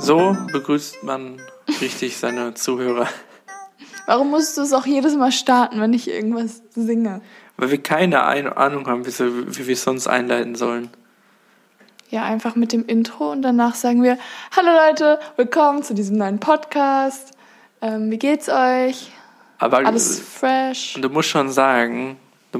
So begrüßt man richtig seine Zuhörer. Warum musst du es auch jedes Mal starten, wenn ich irgendwas singe? Weil wir keine Ahnung haben, wie wir es sonst einleiten sollen. Ja, einfach mit dem Intro und danach sagen wir: Hallo Leute, willkommen zu diesem neuen Podcast. Wie geht's euch? Aber alles fresh? Du musst schon sagen,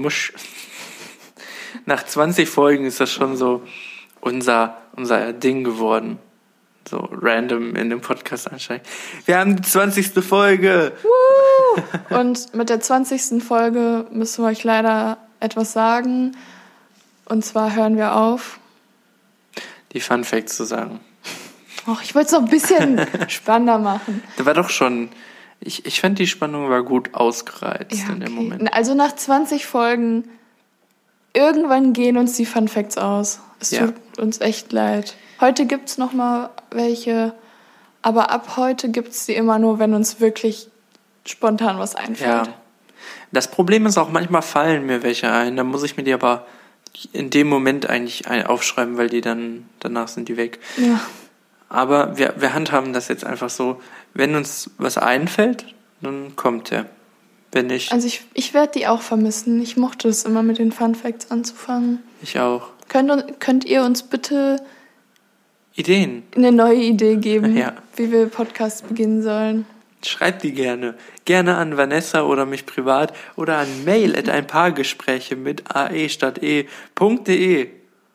nach 20 Folgen ist das schon so unser Ding geworden. So random in dem Podcast ansteigen. Wir haben die 20. Folge! Woo! Und mit der 20. Folge müssen wir euch leider etwas sagen. Und zwar hören wir auf, die Fun Facts zu sagen. Och, ich wollte es noch ein bisschen spannender machen. Da war doch schon... Ich fand, die Spannung war gut ausgereizt ja, in dem Moment. Also nach 20 Folgen, irgendwann gehen uns die Fun Facts aus. Es tut uns echt leid. Heute gibt's noch mal welche, aber ab heute gibt's die immer nur, wenn uns wirklich spontan was einfällt. Ja. Das Problem ist auch, manchmal fallen mir welche ein, dann muss ich mir die aber in dem Moment eigentlich aufschreiben, weil danach sind die weg. Ja. Aber wir handhaben das jetzt einfach so, wenn uns was einfällt, dann kommt der. Wenn nicht... Also ich werde die auch vermissen. Ich mochte es immer, mit den Fun Facts anzufangen. Ich auch. Könnt ihr uns bitte Ideen, eine neue Idee geben, ja, wie wir Podcasts beginnen sollen? Schreibt die gerne. Gerne an Vanessa oder mich privat oder an mail@einpaargespräche mit ae statt e.de.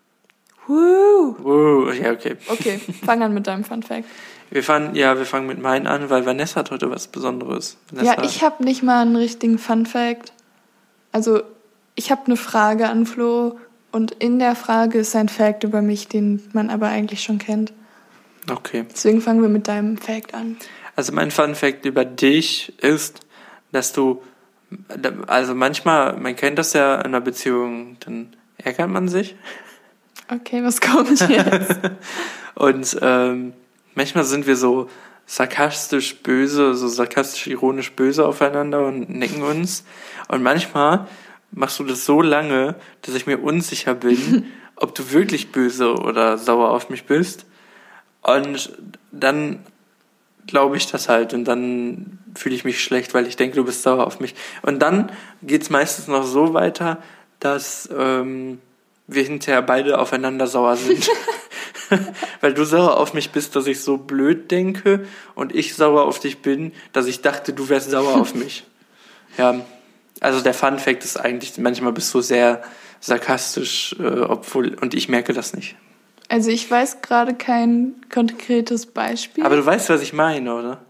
Ja, okay. Okay, fang an mit deinem Fun Fact. Wir fangen mit meinen an, weil Vanessa hat heute was Besonderes. Vanessa. Ja, ich habe nicht mal einen richtigen Fun Fact. Also, ich habe eine Frage an Flo und in der Frage ist ein Fact über mich, den man aber eigentlich schon kennt. Okay. Deswegen fangen wir mit deinem Fact an. Also mein Fun Fact über dich ist, dass du, also manchmal, man kennt das ja in einer Beziehung, dann ärgert man sich. Okay, was kommt jetzt? Und manchmal sind wir so sarkastisch ironisch böse aufeinander und necken uns. Und manchmal machst du das so lange, dass ich mir unsicher bin, ob du wirklich böse oder sauer auf mich bist. Und dann glaube ich das halt und dann fühle ich mich schlecht, weil ich denke, du bist sauer auf mich. Und dann geht's meistens noch so weiter, dass wir hinterher beide aufeinander sauer sind. Weil du sauer auf mich bist, dass ich so blöd denke und ich sauer auf dich bin, dass ich dachte, du wärst sauer auf mich. Ja, also der Fun Fact ist eigentlich, manchmal bist du sehr sarkastisch, und ich merke das nicht. Also ich weiß gerade kein konkretes Beispiel. Aber du weißt, was ich meine, oder?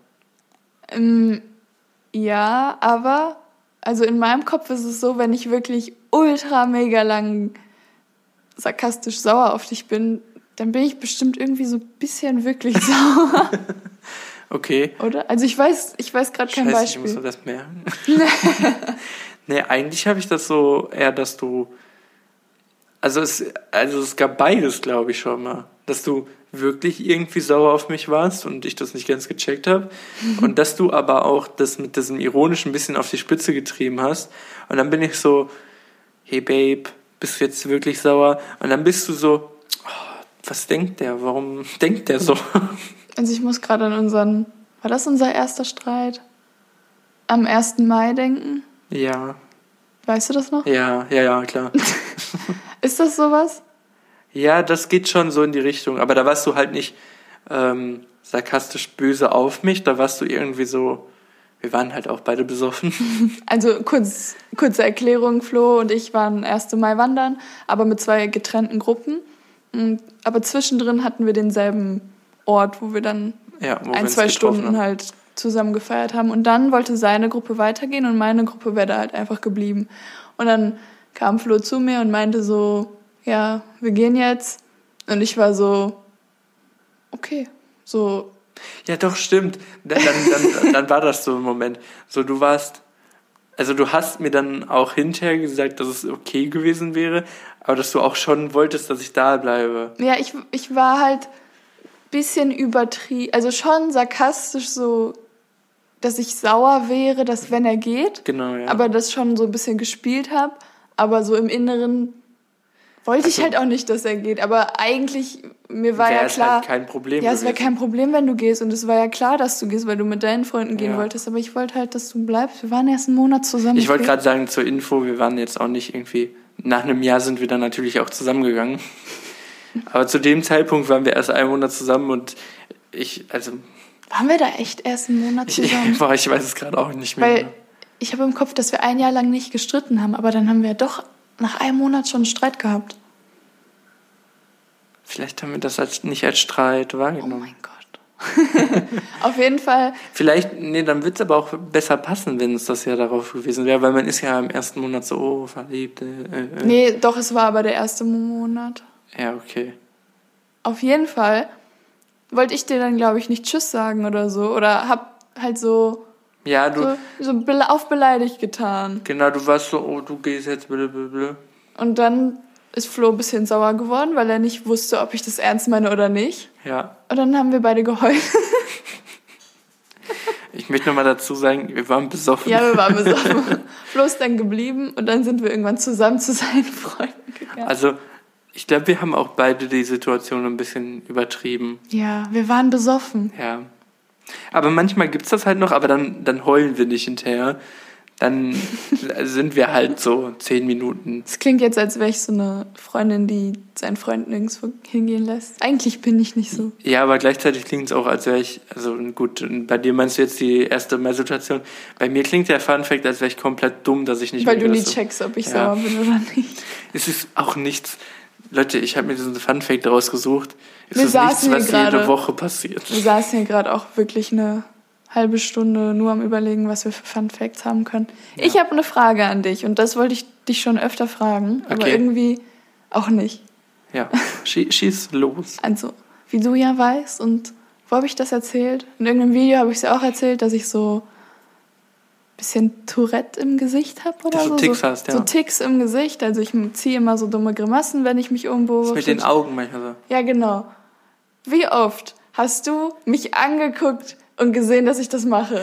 Ja, aber also in meinem Kopf ist es so, wenn ich wirklich ultra mega lang sarkastisch sauer auf dich bin, dann bin ich bestimmt irgendwie so ein bisschen wirklich sauer. Okay. Oder? Also ich weiß gerade kein Beispiel. Ich muss mir das merken. Nee, eigentlich habe ich das so eher, dass du... Also es gab beides, glaube ich, schon mal. Dass du wirklich irgendwie sauer auf mich warst und ich das nicht ganz gecheckt habe. Und dass du aber auch das mit diesem Ironischen ein bisschen auf die Spitze getrieben hast. Und dann bin ich so, hey Babe, bist du jetzt wirklich sauer? Und dann bist du so, oh, was denkt der? Warum denkt der so? Also ich muss gerade an war das unser erster Streit? Am 1. Mai denken? Ja. Weißt du das noch? Ja, klar. Ist das sowas? Ja, das geht schon so in die Richtung. Aber da warst du halt nicht sarkastisch böse auf mich. Da warst du irgendwie so, wir waren halt auch beide besoffen. Also kurze Erklärung, Flo und ich waren 1. Mai wandern, aber mit 2 getrennten Gruppen. Aber zwischendrin hatten wir denselben Ort, wo wir dann 1-2 Stunden halt zusammen gefeiert haben. Und dann wollte seine Gruppe weitergehen und meine Gruppe wäre da halt einfach geblieben. Und dann kam Flo zu mir und meinte so, ja, wir gehen jetzt. Und ich war so, okay, so. Ja, doch, stimmt. Dann war das so ein Moment. So, du hast mir dann auch hinterher gesagt, dass es okay gewesen wäre, aber dass du auch schon wolltest, dass ich da bleibe. Ja, ich war halt ein bisschen übertrieben, also schon sarkastisch so, dass ich sauer wäre, dass wenn er geht. Genau, ja. Aber das schon so ein bisschen gespielt habe. Aber so im Inneren Wollte ich halt auch nicht, dass er geht, aber eigentlich, mir war ja klar... Halt kein Problem ja, es wäre kein Problem, wenn du gehst und es war ja klar, dass du gehst, weil du mit deinen Freunden gehen Ja. wolltest, aber ich wollte halt, dass du bleibst. Wir waren erst einen Monat zusammen. Ich wollte gerade sagen, zur Info, wir waren jetzt auch nicht irgendwie... Nach einem Jahr sind wir dann natürlich auch zusammengegangen. Aber zu dem Zeitpunkt waren wir erst einen Monat zusammen und waren wir da echt erst einen Monat zusammen? Ich weiß es gerade auch nicht mehr. Weil ich habe im Kopf, dass wir ein Jahr lang nicht gestritten haben, aber dann haben wir doch nach einem Monat schon einen Streit gehabt. Vielleicht haben wir das nicht als Streit wahrgenommen. Oh mein Gott. Auf jeden Fall. Dann wird es aber auch besser passen, wenn es das ja darauf gewesen wäre, weil man ist ja im ersten Monat so, verliebt. Nee, doch, es war aber der erste Monat. Ja, okay. Auf jeden Fall wollte ich dir dann, glaube ich, nicht Tschüss sagen oder so. Oder hab halt so aufbeleidigt getan. Genau, du warst so, oh, du gehst jetzt, blablabla. Und dann ist Flo ein bisschen sauer geworden, weil er nicht wusste, ob ich das ernst meine oder nicht. Ja. Und dann haben wir beide geheult. Ich möchte nochmal dazu sagen, wir waren besoffen. Ja, wir waren besoffen. Flo ist dann geblieben und dann sind wir irgendwann zusammen zu seinen Freunden gegangen. Also, ich glaube, wir haben auch beide die Situation ein bisschen übertrieben. Ja, wir waren besoffen. Ja. Aber manchmal gibt's das halt noch, aber dann heulen wir nicht hinterher. Dann sind wir halt so 10 Minuten. Es klingt jetzt, als wäre ich so eine Freundin, die seinen Freunden nirgendwo hingehen lässt. Eigentlich bin ich nicht so. Ja, aber gleichzeitig klingt es auch, als wäre ich, also gut, bei dir meinst du jetzt die erste Mal-Situation. Bei mir klingt der Funfact, als wäre ich komplett dumm, dass ich nicht weil du nie checkst, ob ich sauer bin oder nicht. Es ist auch nichts, Leute, ich habe mir diesen Funfact rausgesucht. Es ist nichts, was jede Woche passiert. Wir saßen hier gerade auch wirklich eine halbe Stunde nur am Überlegen, was wir für Fun Facts haben können. Ja. Ich habe eine Frage an dich und das wollte ich dich schon öfter fragen, aber irgendwie auch nicht. Ja, schieß los. Also, wie du ja weißt und wo habe ich das erzählt? In irgendeinem Video habe ich es ja auch erzählt, dass ich so ein bisschen Tourette im Gesicht habe oder so. Ticks hast, ja. So Ticks im Gesicht, also ich ziehe immer so dumme Grimassen, wenn ich mich irgendwo... Das mit den Augen manchmal so. Ja, genau. Wie oft hast du mich angeguckt und gesehen, dass ich das mache?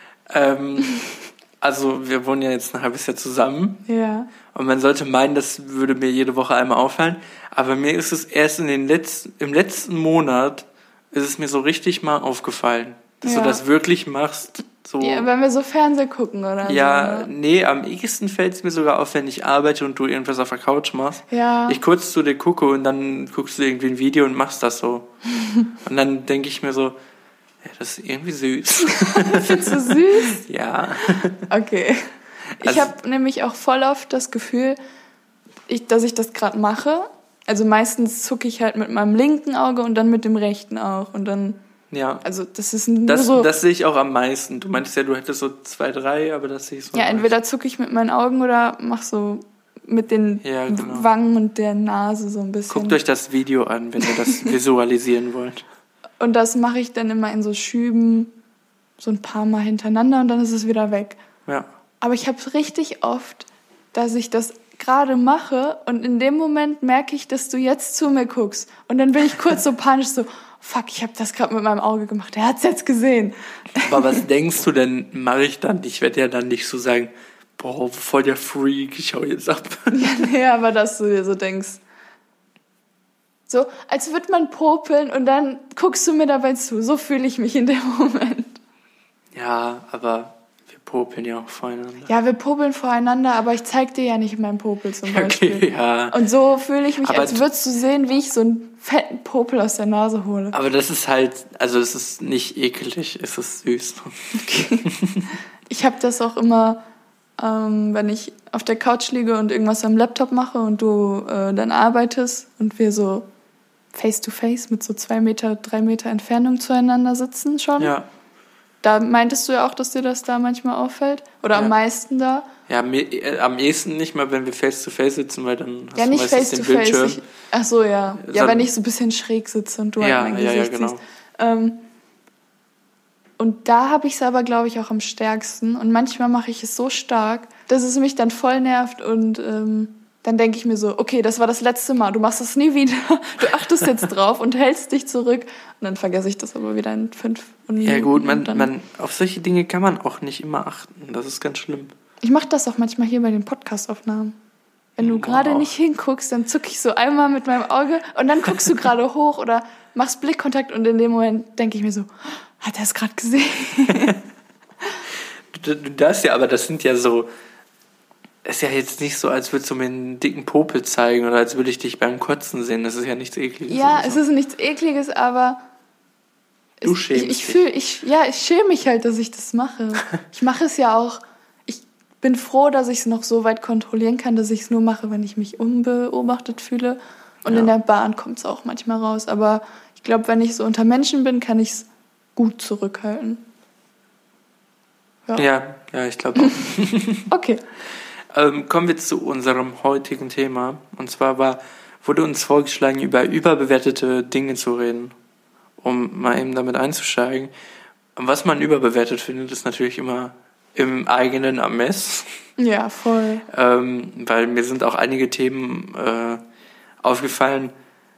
Also wir wohnen ja jetzt ein halbes Jahr zusammen. Ja. Und man sollte meinen, das würde mir jede Woche einmal auffallen. Aber mir ist es erst im letzten Monat ist es mir so richtig mal aufgefallen, dass du das wirklich machst. So. Ja, wenn wir so Fernsehen gucken oder ja, so. Nee, am ehesten fällt es mir sogar auf, wenn ich arbeite und du irgendwas auf der Couch machst. Ja. Ich kurz zu dir gucke und dann guckst du irgendwie ein Video und machst das so. Und dann denke ich mir so, ja, das ist irgendwie süß. Findest du süß? Ja. Okay. Ich habe nämlich auch voll oft das Gefühl, dass ich das gerade mache. Also meistens zucke ich halt mit meinem linken Auge und dann mit dem rechten auch. Und dann, ja. Also das ist nur so... Das sehe ich auch am meisten. Du meintest ja, du hättest so 2, 3, aber das sehe ich so. Ja, entweder zucke ich mit meinen Augen oder mach so mit den Wangen und der Nase so ein bisschen. Guckt euch das Video an, wenn ihr das visualisieren wollt. Und das mache ich dann immer in so Schüben, so ein paar Mal hintereinander und dann ist es wieder weg. Ja. Aber ich habe es richtig oft, dass ich das gerade mache und in dem Moment merke ich, dass du jetzt zu mir guckst. Und dann bin ich kurz so panisch so, fuck, ich habe das gerade mit meinem Auge gemacht, er hat's jetzt gesehen. Aber was denkst du denn, mache ich dann? Ich werde ja dann nicht so sagen, boah, voll der Freak, ich hau jetzt ab. Ja, nee, aber dass du dir so denkst, so, als würde man popeln und dann guckst du mir dabei zu. So fühle ich mich in dem Moment. Ja, aber wir popeln ja auch voreinander. Ja, wir popeln voreinander, aber ich zeig dir ja nicht meinen Popel zum Beispiel. Okay, ja. Und so fühle ich mich, aber als würdest du sehen, wie ich so einen fetten Popel aus der Nase hole. Aber das ist halt, also es ist nicht ekelig, es ist süß. Okay. Ich habe das auch immer, wenn ich auf der Couch liege und irgendwas am Laptop mache und du dann arbeitest und wir so face-to-face mit so 2 Meter, 3 Meter Entfernung zueinander sitzen schon. Ja. Da meintest du ja auch, dass dir das da manchmal auffällt? Oder am meisten da? Ja, am ehesten nicht mal, wenn wir face-to-face sitzen, weil dann hast ja, du nicht meistens den Bildschirm. Ach so, ja. Ja, wenn ich so ein bisschen schräg sitze und du halt mein Gesicht siehst. Und da habe ich es aber, glaube ich, auch am stärksten. Und manchmal mache ich es so stark, dass es mich dann voll nervt und dann denke ich mir so, okay, das war das letzte Mal, du machst das nie wieder, du achtest jetzt drauf und hältst dich zurück und dann vergesse ich das aber wieder in 5 Minuten. Ja gut, auf solche Dinge kann man auch nicht immer achten, das ist ganz schlimm. Ich mache das auch manchmal hier bei den Podcast-Aufnahmen. Wenn du gerade nicht hinguckst, dann zucke ich so einmal mit meinem Auge und dann guckst du gerade hoch oder machst Blickkontakt und in dem Moment denke ich mir so, hat er es gerade gesehen? Du darfst ja, aber das sind ja so, ist ja jetzt nicht so, als würdest du mir einen dicken Popel zeigen oder als würde ich dich beim Kotzen sehen. Das ist ja nichts Ekliges. Ja, es ist nichts Ekliges, aber du schämst dich. Ich schäme mich halt, dass ich das mache. Ich mache es ja auch. Ich bin froh, dass ich es noch so weit kontrollieren kann, dass ich es nur mache, wenn ich mich unbeobachtet fühle. Und in der Bahn kommt es auch manchmal raus. Aber ich glaube, wenn ich so unter Menschen bin, kann ich es gut zurückhalten. Ja, ich glaube auch. Okay. Kommen wir zu unserem heutigen Thema. Und zwar wurde uns vorgeschlagen, über überbewertete Dinge zu reden, um mal eben damit einzusteigen. Was man überbewertet findet, ist natürlich immer im eigenen Ermessen. Ja, voll. Weil mir sind auch einige Themen aufgefallen,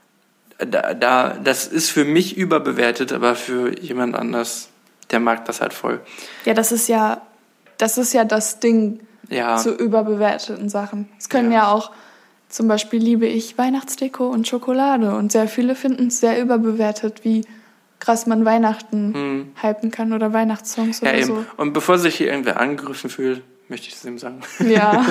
das ist für mich überbewertet, aber für jemand anders, der mag das halt voll. Ja, das ist ja das Ding. Ja. Zu überbewerteten Sachen. Es können ja auch, zum Beispiel liebe ich Weihnachtsdeko und Schokolade und sehr viele finden es sehr überbewertet, wie krass man Weihnachten hypen kann oder Weihnachtssongs oder so. Und bevor sich hier irgendwer angegriffen fühlt, möchte ich es ihm sagen. Ja.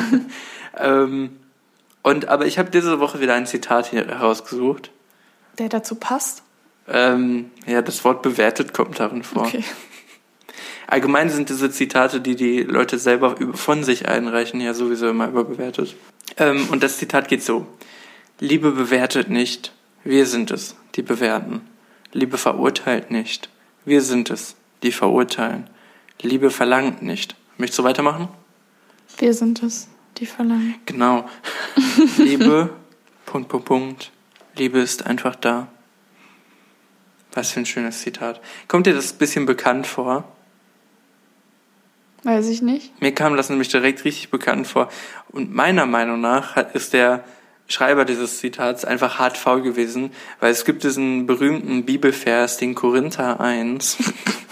Aber ich habe diese Woche wieder ein Zitat hier herausgesucht. Der dazu passt? Das Wort bewertet kommt darin vor. Okay. Allgemein sind diese Zitate, die Leute selber von sich einreichen, ja sowieso immer überbewertet. Und das Zitat geht so. Liebe bewertet nicht, wir sind es, die bewerten. Liebe verurteilt nicht, wir sind es, die verurteilen. Liebe verlangt nicht. Möchtest du weitermachen? Wir sind es, die verlangen. Genau. Liebe, ... Liebe ist einfach da. Was für ein schönes Zitat. Kommt dir das ein bisschen bekannt vor? Weiß ich nicht. Mir kam das nämlich direkt richtig bekannt vor. Und meiner Meinung nach ist der Schreiber dieses Zitats einfach hart faul gewesen, weil es gibt diesen berühmten Bibelvers, den Korinther 1.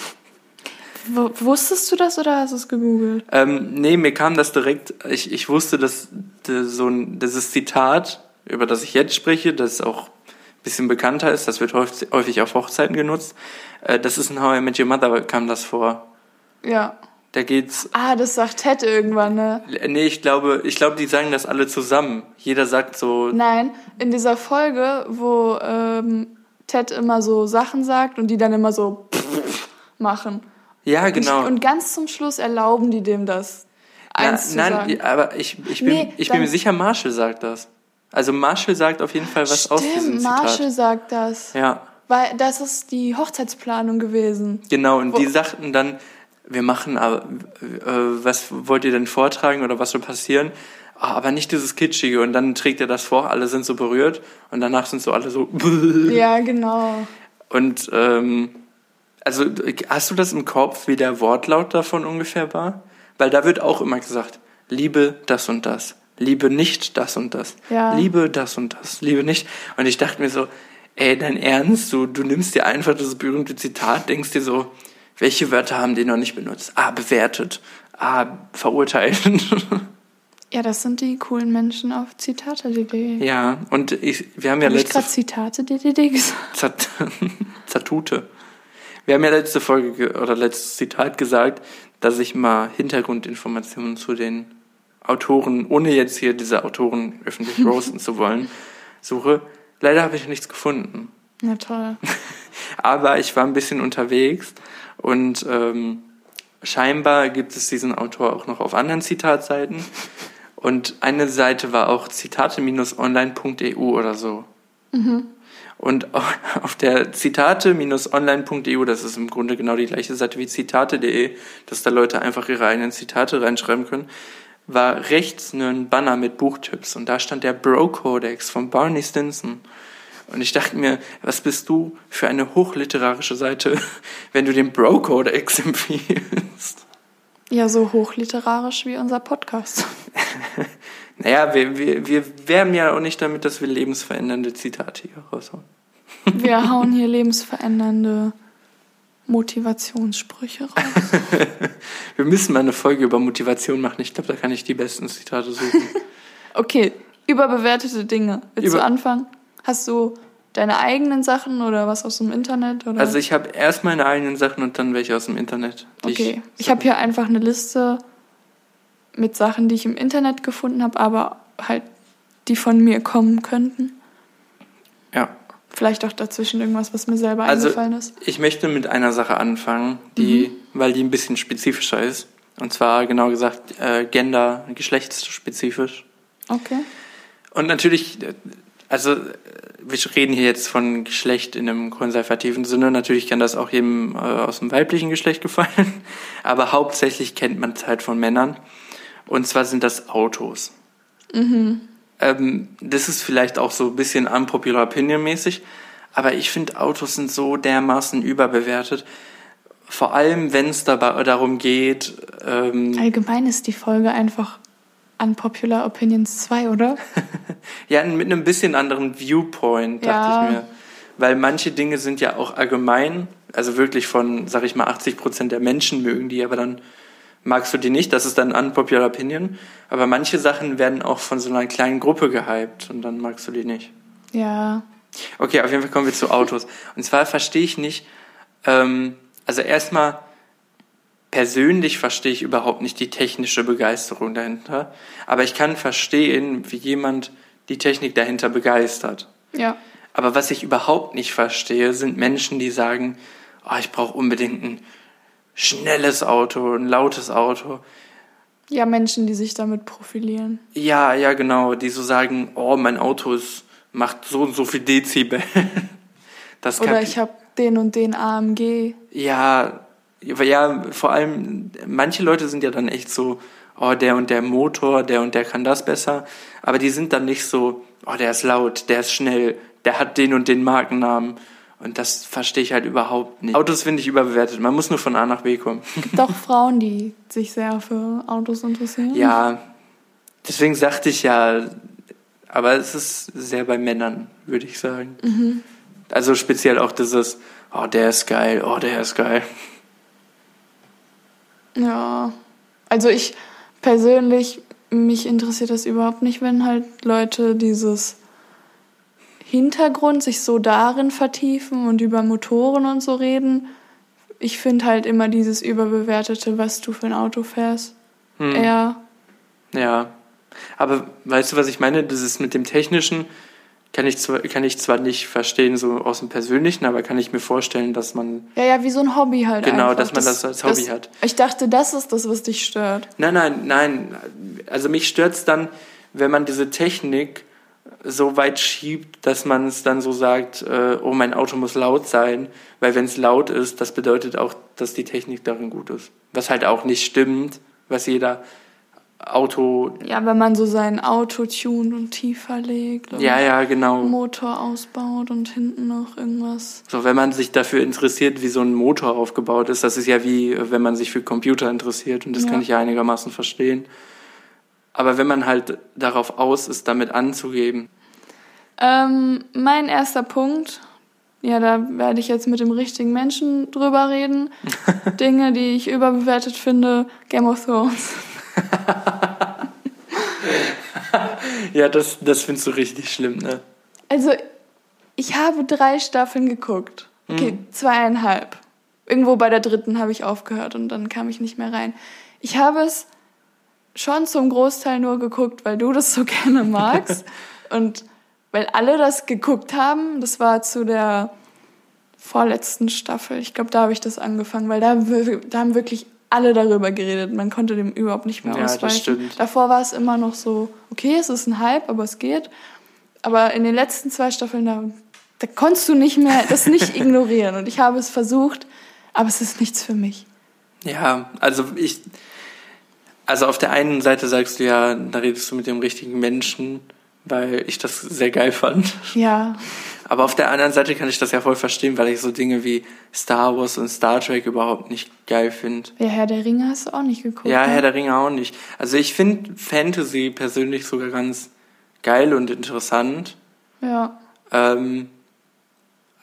Wusstest du das oder hast du es gegoogelt? Nee, mir kam das direkt, ich wusste, dass dieses Zitat, über das ich jetzt spreche, das auch ein bisschen bekannter ist, das wird häufig auf Hochzeiten genutzt, das ist in How I Met Your Mother, kam das vor. Ja. Da geht's. Das sagt Ted irgendwann, ne? Nee, ich glaube, die sagen das alle zusammen. Jeder sagt so. Nein, in dieser Folge, wo Ted immer so Sachen sagt und die dann immer so machen. Ja, genau. Und ganz zum Schluss erlauben die dem das zu sagen. Nein, aber ich bin mir sicher, Marshall sagt das. Also Marshall sagt auf jeden Fall was aus diesem Zitat. Marshall sagt das. Ja. Weil das ist die Hochzeitsplanung gewesen. Genau, und die sagten dann, wir machen, was wollt ihr denn vortragen oder was soll passieren? Aber nicht dieses Kitschige. Und dann trägt er das vor, alle sind so berührt und danach sind so alle so. Ja, genau. Und also hast du das im Kopf, wie der Wortlaut davon ungefähr war? Weil da wird auch immer gesagt, liebe das und das, liebe nicht das und das, liebe das und das, liebe nicht. Und ich dachte mir so, ey, dein Ernst? Du nimmst dir einfach das berühmte Zitat, denkst dir so, welche Wörter haben die noch nicht benutzt? Bewertet. Verurteilt. Ja, das sind die coolen Menschen auf Zitate.de. Ja, und wir haben ja letzte... Habe ich gerade Zitate.de gesagt? Zatute. Wir haben ja letzte Folge oder letztes Zitat gesagt, dass ich mal Hintergrundinformationen zu den Autoren, ohne jetzt hier diese Autoren öffentlich roasten zu wollen, suche. Leider habe ich nichts gefunden. Na toll. Aber ich war ein bisschen unterwegs und scheinbar gibt es diesen Autor auch noch auf anderen Zitatseiten. Und eine Seite war auch zitate-online.eu oder so. Mhm. Und auf der zitate-online.eu, das ist im Grunde genau die gleiche Seite wie zitate.de, dass da Leute einfach ihre eigenen Zitate reinschreiben können, war rechts ein Banner mit Buchtipps. Und da stand der Bro-Codex von Barney Stinson. Und ich dachte mir, was bist du für eine hochliterarische Seite, wenn du den Bro-Codex empfiehlst? Ja, so hochliterarisch wie unser Podcast. Naja, wir werben ja auch nicht damit, dass wir lebensverändernde Zitate hier raushauen. Wir hauen hier lebensverändernde Motivationssprüche raus. Wir müssen mal eine Folge über Motivation machen. Ich glaube, da kann ich die besten Zitate suchen. Okay, Überbewertete Dinge. Willst du anfangen? Hast du deine eigenen Sachen oder was aus dem Internet? Oder? Also ich habe erst meine eigenen Sachen und dann welche aus dem Internet. Okay, ich habe hier einfach eine Liste mit Sachen, die ich im Internet gefunden habe, aber halt die von mir kommen könnten. Ja. Vielleicht auch dazwischen irgendwas, was mir selber eingefallen ist. Ich möchte mit einer Sache anfangen, weil die ein bisschen spezifischer ist. Und zwar genau gesagt Gender, geschlechtsspezifisch. Okay. Und natürlich, also wir reden hier jetzt von Geschlecht in einem konservativen Sinne. Natürlich kann das auch jedem aus dem weiblichen Geschlecht gefallen. Aber hauptsächlich kennt man es halt von Männern. Und zwar sind das Autos. Das ist vielleicht auch so ein bisschen unpopular opinion mäßig. Aber ich finde, Autos sind so dermaßen überbewertet. Vor allem, wenn es darum geht... Allgemein ist die Folge einfach Unpopular Opinions 2, oder? Ja, mit einem bisschen anderen Viewpoint, dachte ich mir. Weil manche Dinge sind ja auch allgemein, also wirklich von, sag ich mal, 80% der Menschen mögen die, aber dann magst du die nicht, das ist dann Unpopular Opinion. Aber manche Sachen werden auch von so einer kleinen Gruppe gehypt und dann magst du die nicht. Ja. Okay, auf jeden Fall kommen wir zu Autos. Und zwar verstehe ich nicht, also erstmal, persönlich verstehe ich überhaupt nicht die technische Begeisterung dahinter. Aber ich kann verstehen, wie jemand die Technik dahinter begeistert. Ja. Aber was ich überhaupt nicht verstehe, sind Menschen, die sagen, oh, ich brauche unbedingt ein schnelles Auto, ein lautes Auto. Ja, Menschen, die sich damit profilieren. Ja, genau. Die so sagen, oh, mein Auto macht so und so viel Dezibel. Oder ich habe den und den AMG. Ja, vor allem, manche Leute sind ja dann echt so, oh, der und der Motor, der und der kann das besser. Aber die sind dann nicht so, oh, der ist laut, der ist schnell, der hat den und den Markennamen. Und das verstehe ich halt überhaupt nicht. Autos finde ich überbewertet. Man muss nur von A nach B kommen. Es gibt auch Frauen, die sich sehr für Autos interessieren. Ja, deswegen sagte ich ja, aber es ist sehr bei Männern, würde ich sagen. Also speziell auch dieses, oh, der ist geil, oh, der ist geil. Ja, also ich persönlich, mich interessiert das überhaupt nicht, wenn halt Leute dieses Hintergrund sich so darin vertiefen und über Motoren und so reden. Ich finde halt immer dieses Überbewertete, was du für ein Auto fährst. Eher. Ja. Aber weißt du, was ich meine? Das ist mit dem Technischen, kann ich zwar nicht verstehen, so aus dem Persönlichen, aber kann ich mir vorstellen, dass man... Ja, wie so ein Hobby halt genau, einfach. Dass man das als Hobby hat. Ich dachte, das ist das, was dich stört. Nein. Also mich stört's dann, wenn man diese Technik so weit schiebt, dass man es dann so sagt, oh, mein Auto muss laut sein, weil wenn es laut ist, das bedeutet auch, dass die Technik darin gut ist. Was halt auch nicht stimmt, was jeder Auto... Ja, wenn man so sein Auto tunt und tiefer legt und ja, genau. Motor ausbaut und hinten noch irgendwas. So, wenn man sich dafür interessiert, wie so ein Motor aufgebaut ist, das ist ja wie, wenn man sich für Computer interessiert und das kann ich ja einigermaßen verstehen. Aber wenn man halt darauf aus ist, damit anzugeben. Mein erster Punkt, ja, da werde ich jetzt mit dem richtigen Menschen drüber reden. Dinge, die ich überbewertet finde, Game of Thrones. Ja, das findest du richtig schlimm, ne? Also, ich habe 3 Staffeln geguckt. Okay, 2,5. Irgendwo bei der 3. habe ich aufgehört und dann kam ich nicht mehr rein. Ich habe es schon zum Großteil nur geguckt, weil du das so gerne magst und weil alle das geguckt haben. Das war zu der vorletzten Staffel. Ich glaube, da habe ich das angefangen, weil da haben wirklich alle darüber geredet. Man konnte dem überhaupt nicht mehr ausweichen. Das stimmt. Davor war es immer noch so, okay, es ist ein Hype, aber es geht. Aber in den letzten 2 Staffeln, da konntest du nicht mehr das nicht ignorieren. Und ich habe es versucht, aber es ist nichts für mich. Ja, also auf der einen Seite sagst du ja, da redest du mit dem richtigen Menschen, weil ich das sehr geil fand. Ja. Aber auf der anderen Seite kann ich das ja voll verstehen, weil ich so Dinge wie Star Wars und Star Trek überhaupt nicht geil finde. Ja, Herr der Ringe hast du auch nicht geguckt. Ja, ne? Herr der Ringe auch nicht. Also ich finde Fantasy persönlich sogar ganz geil und interessant. Ja.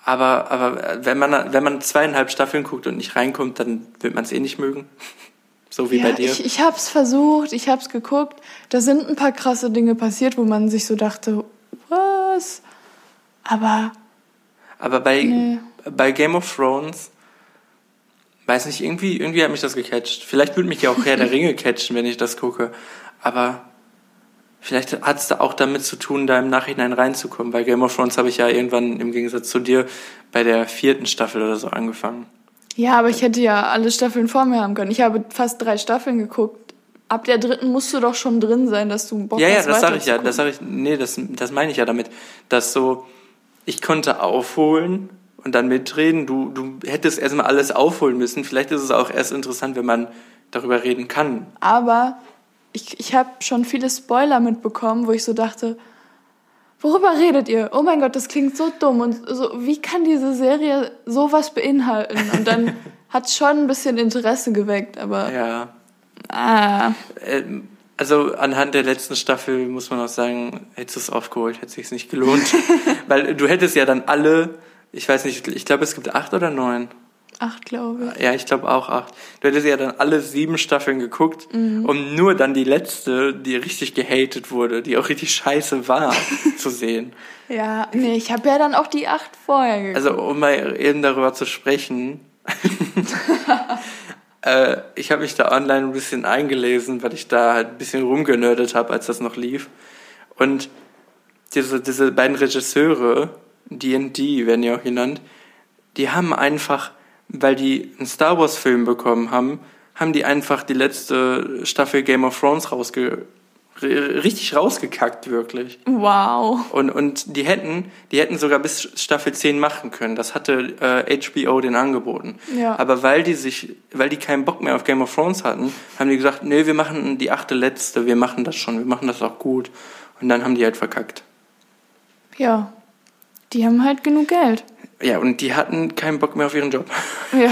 Aber wenn man 2,5 Staffeln guckt und nicht reinkommt, dann wird man es eh nicht mögen. So wie bei dir. Ich hab's versucht, ich hab's geguckt. Da sind ein paar krasse Dinge passiert, wo man sich so dachte, was? Aber bei Game of Thrones, weiß nicht, irgendwie hat mich das gecatcht. Vielleicht würde mich ja auch Herr der Ringe catchen, wenn ich das gucke. Aber vielleicht hat es da auch damit zu tun, da im Nachhinein reinzukommen. Bei Game of Thrones habe ich ja irgendwann, im Gegensatz zu dir, bei der 4. Staffel oder so angefangen. Ja, aber ich hätte ja alle Staffeln vor mir haben können. Ich habe fast 3 Staffeln geguckt. Ab der 3. musst du doch schon drin sein, dass du Bock hast, ja, das sage ich ja. Das meine ich ja damit, dass so, ich konnte aufholen und dann mitreden. Du hättest erstmal alles aufholen müssen. Vielleicht ist es auch erst interessant, wenn man darüber reden kann. Aber ich habe schon viele Spoiler mitbekommen, wo ich so dachte, worüber redet ihr? Oh mein Gott, das klingt so dumm. Und so, wie kann diese Serie sowas beinhalten? Und dann hat es schon ein bisschen Interesse geweckt, aber... Ja. Also anhand der letzten Staffel muss man auch sagen, hättest du es aufgeholt, hätte es sich nicht gelohnt. Weil du hättest ja dann alle, ich weiß nicht, ich glaube es gibt 8 oder 9. 8, glaube ich. Ja, ich glaube auch 8. Du hättest ja dann alle 7 Staffeln geguckt, um nur dann die letzte, die richtig gehatet wurde, die auch richtig scheiße war, zu sehen. Ja, nee, ich habe ja dann auch die 8 vorher geguckt. Also um mal eben darüber zu sprechen, ich habe mich da online ein bisschen eingelesen, weil ich da halt ein bisschen rumgenördet habe, als das noch lief. Und diese beiden Regisseure, D&D werden ja auch genannt, die haben einfach, weil die einen Star Wars Film bekommen haben die einfach die letzte Staffel Game of Thrones richtig rausgekackt, wirklich. Wow. Und die hätten sogar bis Staffel 10 machen können. Das hatte HBO denen angeboten. Ja. Aber weil die keinen Bock mehr auf Game of Thrones hatten, haben die gesagt, nee, wir machen die 8. letzte, wir machen das schon, wir machen das auch gut. Und dann haben die halt verkackt. Ja, die haben halt genug Geld. Ja, und die hatten keinen Bock mehr auf ihren Job. Ja.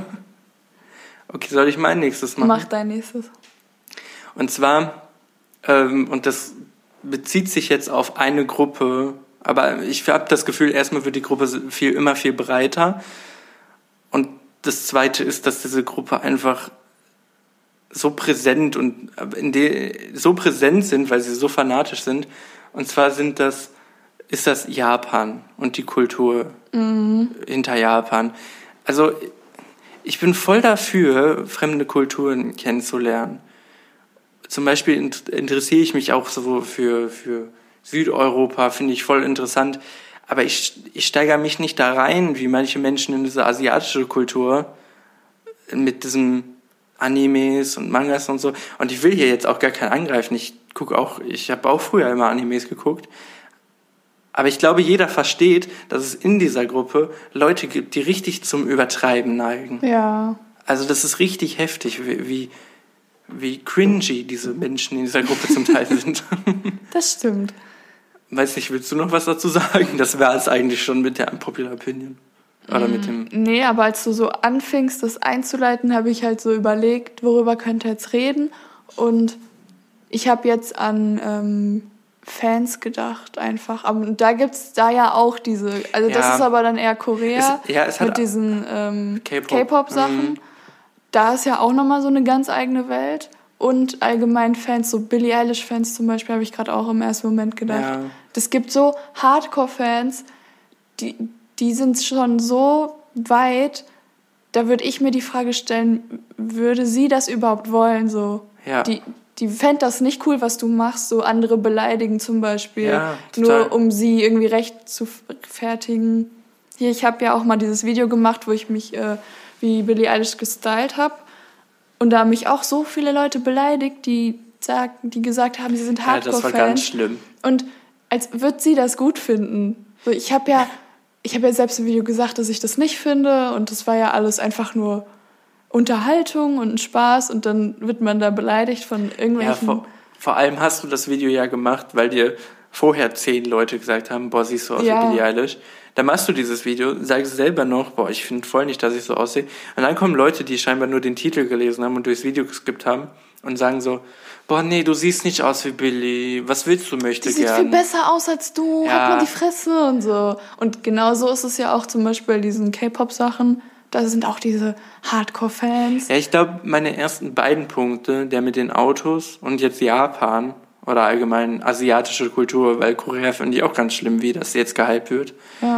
Okay, soll ich mein nächstes machen? Mach dein nächstes. Und zwar, und das bezieht sich jetzt auf eine Gruppe, aber ich habe das Gefühl, erstmal wird die Gruppe immer viel breiter. Und das Zweite ist, dass diese Gruppe einfach so präsent so präsent sind, weil sie so fanatisch sind. Und zwar ist das Japan und die Kultur hinter Japan. Also ich bin voll dafür, fremde Kulturen kennenzulernen. Zum Beispiel interessiere ich mich auch so für Südeuropa, finde ich voll interessant. Aber ich steigere mich nicht da rein, wie manche Menschen in diese asiatische Kultur mit diesen Animes und Mangas und so. Und ich will hier jetzt auch gar keinen angreifen. Ich habe auch früher immer Animes geguckt. Aber ich glaube, jeder versteht, dass es in dieser Gruppe Leute gibt, die richtig zum Übertreiben neigen. Ja. Also das ist richtig heftig, wie cringy diese Menschen in dieser Gruppe zum Teil sind. Das stimmt. Weiß nicht, willst du noch was dazu sagen? Das wäre es eigentlich schon mit der Unpopular Opinion. Oder mit dem... Nee, aber als du so anfingst, das einzuleiten, habe ich halt so überlegt, worüber könnte jetzt reden. Und ich habe jetzt an Fans gedacht einfach. Und da gibt's da ja auch diese... Also das ist aber dann eher Korea mit diesen K-Pop-Sachen. Da ist ja auch nochmal so eine ganz eigene Welt. Und allgemein Fans, so Billie Eilish-Fans zum Beispiel, habe ich gerade auch im ersten Moment gedacht. Ja. Das gibt so Hardcore-Fans, die sind schon so weit, da würde ich mir die Frage stellen, würde sie das überhaupt wollen? So? Ja. Die fände das nicht cool, was du machst, so andere beleidigen zum Beispiel, ja, total. nur um sie irgendwie recht zu fertigen. Hier, ich habe ja auch mal dieses Video gemacht, wo ich mich wie Billie Eilish gestylt habe. Und da haben mich auch so viele Leute beleidigt, die gesagt haben, sie sind Hardcore-Fans. Ja, das war ganz schlimm. Und als würde sie das gut finden. So, ich habe ja selbst im Video gesagt, dass ich das nicht finde. Und das war ja alles einfach nur Unterhaltung und ein Spaß. Und dann wird man da beleidigt von irgendwelchen... Ja, vor allem hast du das Video ja gemacht, weil dir vorher 10 Leute gesagt haben, boah, siehst du aus wie Billie Eilish. Dann machst du dieses Video, sagst selber noch, boah, ich finde voll nicht, dass ich so aussehe. Und dann kommen Leute, die scheinbar nur den Titel gelesen haben und durchs Video geskippt haben und sagen so, boah, nee, du siehst nicht aus wie Billie, was willst du, möchte gern. Die sieht viel besser aus als du, halt mal die Fresse und so. Und genau so ist es ja auch zum Beispiel bei diesen K-Pop-Sachen. da sind auch diese Hardcore-Fans. Ja, ich glaube, meine ersten beiden Punkte, der mit den Autos und jetzt Japan oder allgemein asiatische Kultur, weil Korea finde ich auch ganz schlimm, wie das jetzt gehypt wird,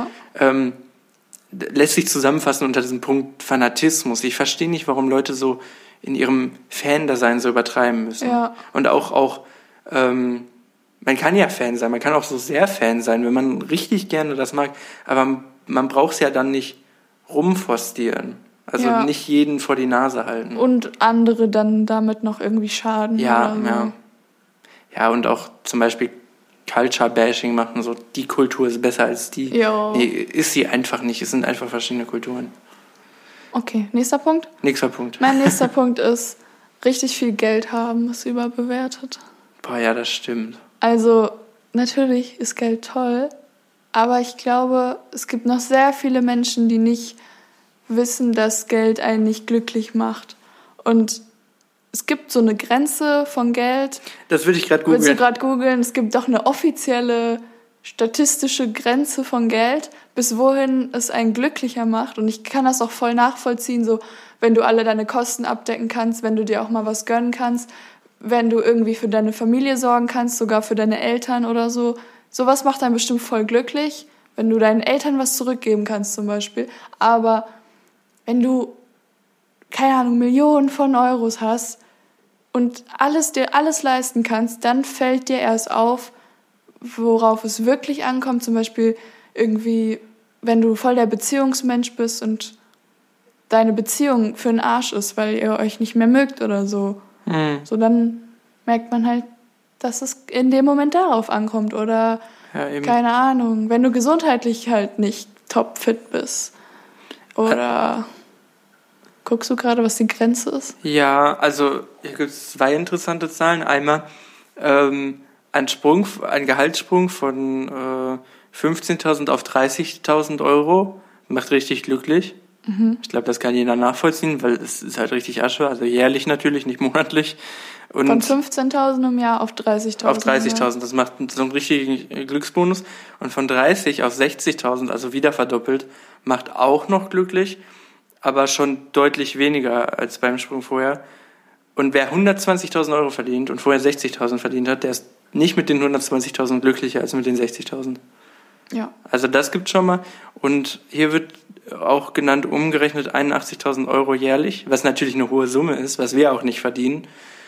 lässt sich zusammenfassen unter diesem Punkt Fanatismus. Ich verstehe nicht, warum Leute so in ihrem Fan-Dasein so übertreiben müssen. Ja. Und auch man kann ja Fan sein, man kann auch so sehr Fan sein, wenn man richtig gerne das mag, aber man braucht es ja dann nicht rumforstieren. Also nicht jeden vor die Nase halten. Und andere dann damit noch irgendwie schaden. Ja, oder so. ja. Ja, und auch zum Beispiel Culture-Bashing machen, so die Kultur ist besser als die. Jo. Nee, ist sie einfach nicht. Es sind einfach verschiedene Kulturen. Okay, nächster Punkt? Nächster Punkt. Mein nächster Punkt ist, richtig viel Geld haben ist überbewertet. Boah, ja, das stimmt. Also, natürlich ist Geld toll, aber ich glaube, es gibt noch sehr viele Menschen, die nicht wissen, dass Geld einen nicht glücklich macht. Und es gibt so eine Grenze von Geld. Das würde ich gerade googeln. Willst du gerade googeln? Es gibt doch eine offizielle statistische Grenze von Geld, bis wohin es einen glücklicher macht. Und ich kann das auch voll nachvollziehen, so wenn du alle deine Kosten abdecken kannst, wenn du dir auch mal was gönnen kannst, wenn du irgendwie für deine Familie sorgen kannst, sogar für deine Eltern oder so. Sowas macht einen bestimmt voll glücklich, wenn du deinen Eltern was zurückgeben kannst zum Beispiel. Aber wenn du, keine Ahnung, Millionen von Euros hast und dir alles leisten kannst, dann fällt dir erst auf, worauf es wirklich ankommt. Zum Beispiel irgendwie, wenn du voll der Beziehungsmensch bist und deine Beziehung für den Arsch ist, weil ihr euch nicht mehr mögt oder so. So, dann merkt man halt, dass es in dem Moment darauf ankommt. Oder, keine Ahnung, wenn du gesundheitlich halt nicht topfit bist. Oder guckst du gerade, was die Grenze ist? Ja, also hier gibt es 2 interessante Zahlen. Einmal ein Gehaltssprung von 15.000 auf 30.000 Euro macht richtig glücklich. Ich glaube, das kann jeder nachvollziehen, weil es ist halt richtig Asche, also jährlich natürlich, nicht monatlich. Und von 15.000 im Jahr auf 30.000. Auf 30.000, das macht so einen richtigen Glücksbonus. Und von 30 auf 60.000, also wieder verdoppelt, macht auch noch glücklich, aber schon deutlich weniger als beim Sprung vorher. Und wer 120.000 Euro verdient und vorher 60.000 verdient hat, der ist nicht mit den 120.000 glücklicher als mit den 60.000. Ja. Also das gibt's schon mal. Und hier wird auch genannt, umgerechnet 81.000 Euro jährlich, was natürlich eine hohe Summe ist, was wir auch nicht verdienen.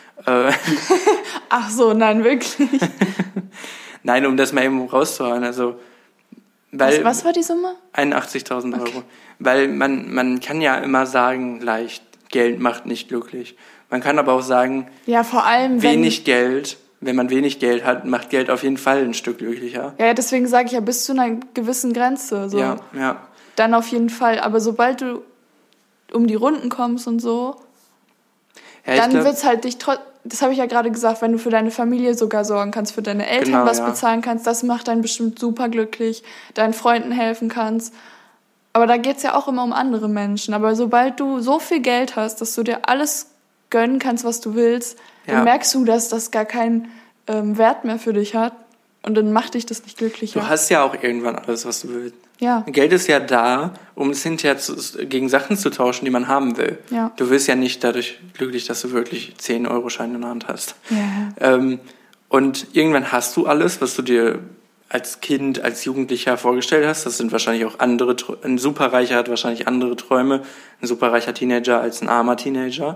Ach so, nein, wirklich? Nein, um das mal eben rauszuhauen. Also, weil was war die Summe? 81.000 Euro. Okay. Weil man kann ja immer sagen, leicht, Geld macht nicht glücklich. Man kann aber auch sagen, ja, vor allem, wenn man wenig Geld hat, macht Geld auf jeden Fall ein Stück glücklicher. Ja, deswegen sage ich ja, bis zu einer gewissen Grenze. So. Ja. Dann auf jeden Fall. Aber sobald du um die Runden kommst und so, dann wird es halt das habe ich ja gerade gesagt, wenn du für deine Familie sogar sorgen kannst, für deine Eltern bezahlen kannst, das macht einen bestimmt super glücklich, deinen Freunden helfen kannst. Aber da geht es ja auch immer um andere Menschen. Aber sobald du so viel Geld hast, dass du dir alles gönnen kannst, was du willst, dann merkst du, dass das gar keinen Wert mehr für dich hat. Und dann macht dich das nicht glücklicher. Du hast ja auch irgendwann alles, was du willst. Ja. Geld ist ja da, um es hinterher gegen Sachen zu tauschen, die man haben will. Ja. Du wirst ja nicht dadurch glücklich, dass du wirklich 10-Euro-Scheine in der Hand hast. Ja. Und irgendwann hast du alles, was du dir als Kind, als Jugendlicher vorgestellt hast. Das sind wahrscheinlich auch andere. Ein Superreicher hat wahrscheinlich andere Träume. Ein superreicher Teenager als ein armer Teenager.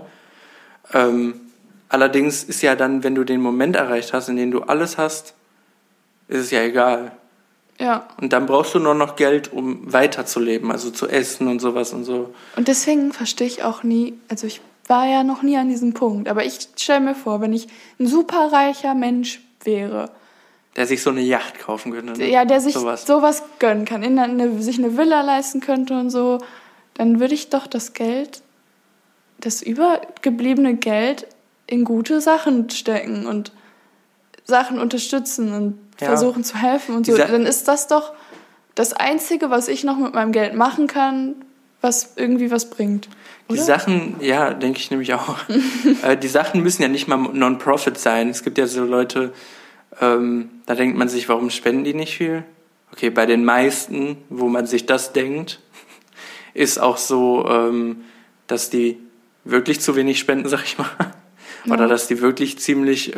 Allerdings ist ja dann, wenn du den Moment erreicht hast, in dem du alles hast, ist es ja egal. Ja. Und dann brauchst du nur noch Geld, um weiterzuleben, also zu essen und sowas und so. Und deswegen verstehe ich auch nie, also ich war ja noch nie an diesem Punkt, aber ich stelle mir vor, wenn ich ein superreicher Mensch wäre. Der sich so eine Yacht kaufen könnte. Ne? Ja, der sich sowas gönnen kann, sich eine Villa leisten könnte und so, dann würde ich doch das übergebliebene Geld in gute Sachen stecken und Sachen unterstützen und versuchen zu helfen und so. Dann ist das doch das Einzige, was ich noch mit meinem Geld machen kann, was irgendwie was bringt. Oder? Die Sachen, ja, denke ich nämlich auch. Die Sachen müssen ja nicht mal Non-Profit sein. Es gibt ja so Leute, da denkt man sich, warum spenden die nicht viel? Okay, bei den meisten, wo man sich das denkt, ist auch so, dass die wirklich zu wenig spenden, sag ich mal. Oder dass die wirklich ziemlich,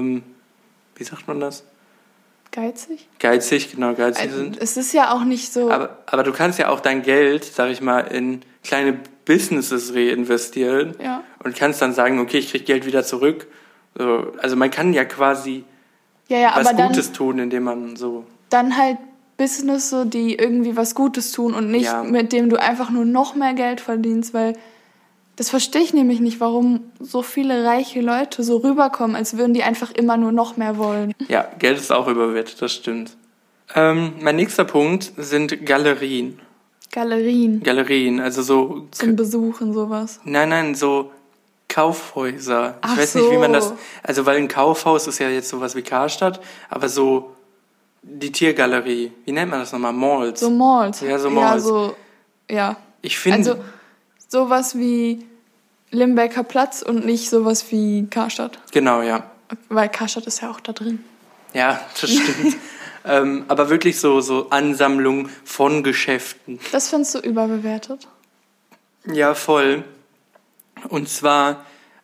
wie sagt man das? Geizig? Geizig sind. Es ist ja auch nicht so... Aber du kannst ja auch dein Geld, sag ich mal, in kleine Businesses reinvestieren und kannst dann sagen, okay, ich krieg Geld wieder zurück. So, also man kann ja quasi was Gutes tun, indem man so... Dann halt Business, die irgendwie was Gutes tun und nicht mit dem du einfach nur noch mehr Geld verdienst, weil das verstehe ich nämlich nicht, warum so viele reiche Leute so rüberkommen, als würden die einfach immer nur noch mehr wollen. Ja, Geld ist auch überwertet, das stimmt. Mein nächster Punkt sind Galerien. Galerien, also so... Zum Besuchen, sowas. Nein, so Kaufhäuser. Ich weiß nicht, wie man das... Also, weil ein Kaufhaus ist ja jetzt sowas wie Karstadt, aber so die Tiergalerie, wie nennt man das nochmal? Malls. So Malls. Ja, so Malls. Ich finde... Also, sowas wie Limbecker Platz und nicht sowas wie Karstadt. Genau, ja. Weil Karstadt ist ja auch da drin. Ja, das stimmt. Aber wirklich so Ansammlung von Geschäften. Das findest du überbewertet? Ja, voll. Und zwar,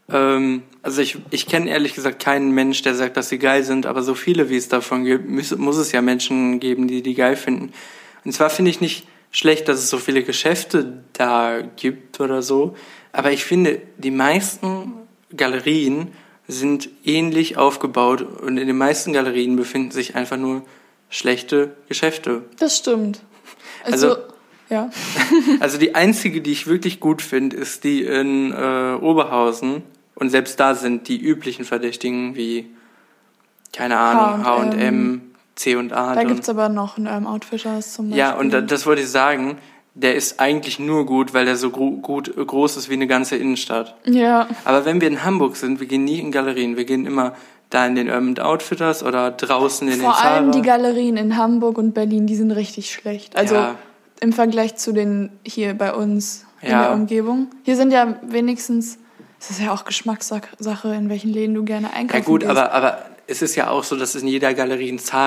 also ich kenne ehrlich gesagt keinen Mensch, der sagt, dass sie geil sind, aber so viele, wie es davon gibt, muss es ja Menschen geben, die geil finden. Und zwar finde ich nicht schlecht, dass es so viele Geschäfte da gibt oder so, aber ich finde, die meisten Galerien sind ähnlich aufgebaut und in den meisten Galerien befinden sich einfach nur schlechte Geschäfte. Das stimmt. Also ja. Also die einzige, die ich wirklich gut finde, ist die in Oberhausen und selbst da sind die üblichen Verdächtigen wie, keine Ahnung, H&M, C&A. Da gibt's aber noch einen Outfitters zum Beispiel. Ja, und das wollte ich sagen, der ist eigentlich nur gut, weil der so groß ist wie eine ganze Innenstadt. Ja. Aber wenn wir in Hamburg sind, wir gehen nie in Galerien, wir gehen immer da in den Urban Outfitters oder draußen in den Zara. Vor allem die Galerien in Hamburg und Berlin, die sind richtig schlecht. Also im Vergleich zu den hier bei uns in der Umgebung. Hier sind ja wenigstens, es ist ja auch Geschmackssache, in welchen Läden du gerne einkaufen gehst. Aber es ist ja auch so, dass es in jeder Galerie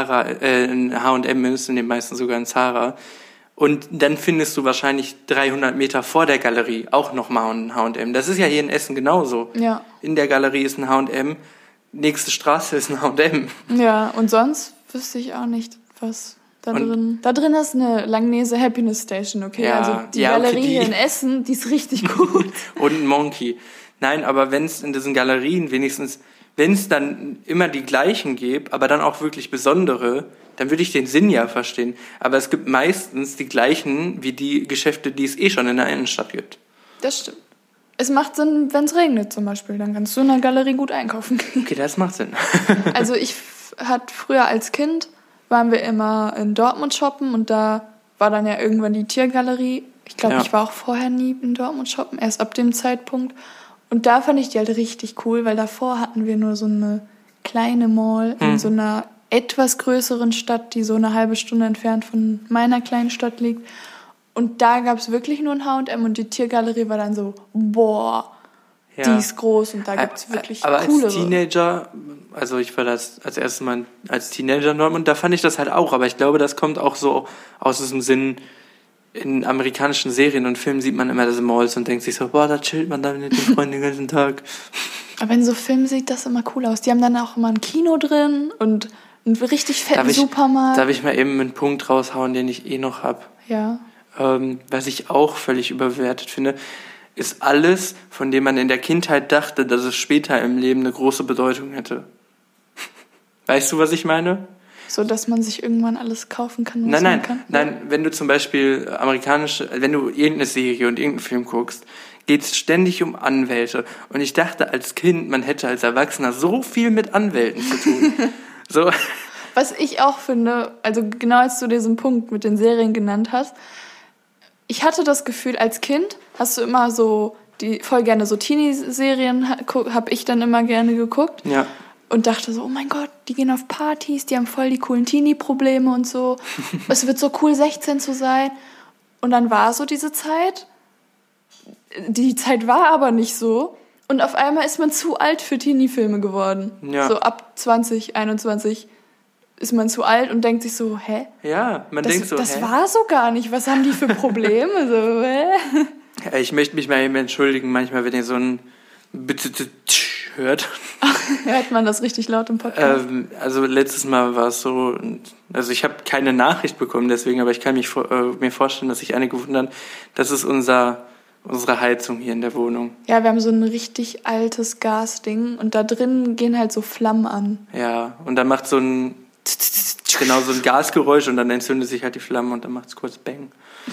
ein H&M ist, in den meisten sogar ein Zara. Und dann findest du wahrscheinlich 300 Meter vor der Galerie auch nochmal ein H&M. Das ist ja hier in Essen genauso. Ja. In der Galerie ist ein H&M, nächste Straße ist ein H&M. Ja, und sonst wüsste ich auch nicht, was da drin... Da drin ist eine Langnese Happiness Station, okay? Ja, also die Galerie hier in Essen, die ist richtig gut. Und ein Monkey. Nein, aber wenn es in diesen Galerien wenigstens... Wenn es dann immer die gleichen gibt, aber dann auch wirklich besondere, dann würde ich den Sinn ja verstehen. Aber es gibt meistens die gleichen wie die Geschäfte, die es schon in der Innenstadt gibt. Das stimmt. Es macht Sinn, wenn es regnet zum Beispiel. Dann kannst du in der Galerie gut einkaufen gehen. Okay, das macht Sinn. Also früher als Kind waren wir immer in Dortmund shoppen und da war dann ja irgendwann die Tiergalerie. Ich glaube, ich war auch vorher nie in Dortmund shoppen, erst ab dem Zeitpunkt. Und da fand ich die halt richtig cool, weil davor hatten wir nur so eine kleine Mall in so einer etwas größeren Stadt, die so eine halbe Stunde entfernt von meiner kleinen Stadt liegt. Und da gab es wirklich nur ein H&M und die Tiergalerie war dann so, boah, die ist groß und da gibt es wirklich coole. Aber als Teenager, also ich war das als erstes Mal als Teenager in Dortmund, da fand ich das halt auch, aber ich glaube, das kommt auch so aus diesem Sinn, in amerikanischen Serien und Filmen sieht man immer diese Malls und denkt sich so, boah, da chillt man da mit den Freunden den ganzen Tag. Aber in so Filmen sieht das immer cool aus. Die haben dann auch immer ein Kino drin und einen richtig fetten Supermarkt. Darf ich mal eben einen Punkt raushauen, den ich noch habe? Ja. Was ich auch völlig überbewertet finde, ist alles, von dem man in der Kindheit dachte, dass es später im Leben eine große Bedeutung hätte. Weißt du, was ich meine? So, dass man sich irgendwann alles kaufen kann, was man kann? Nein, wenn du zum Beispiel wenn du irgendeine Serie und irgendeinen Film guckst, geht es ständig um Anwälte. Und ich dachte als Kind, man hätte als Erwachsener so viel mit Anwälten zu tun. So. Was ich auch finde, also genau als du diesen Punkt mit den Serien genannt hast, ich hatte das Gefühl, als Kind hast du immer so, voll gerne so Teenie-Serien, habe ich dann immer gerne geguckt. Ja. Und dachte so, oh mein Gott, die gehen auf Partys, die haben voll die coolen Teenie-Probleme und so. Es wird so cool, 16 zu sein. Und dann war so diese Zeit. Die Zeit war aber nicht so. Und auf einmal ist man zu alt für Teenie-Filme geworden. Ja. So ab 20, 21. ist man zu alt und denkt sich so, hä? Ja, man denkt so, das war so gar nicht. Was haben die für Probleme? So, hä? Ja, ich möchte mich mal eben entschuldigen, manchmal, wenn ihr so ein hört. Hört man das richtig laut im Podcast? Also letztes Mal war es so, also ich habe keine Nachricht bekommen deswegen, aber ich kann mir vorstellen, dass sich einige wundern, das ist unsere Heizung hier in der Wohnung. Ja, wir haben so ein richtig altes Gasding und da drin gehen halt so Flammen an. Ja, und dann macht so ein Gasgeräusch und dann entzündet sich halt die Flamme und dann macht es kurz Bang.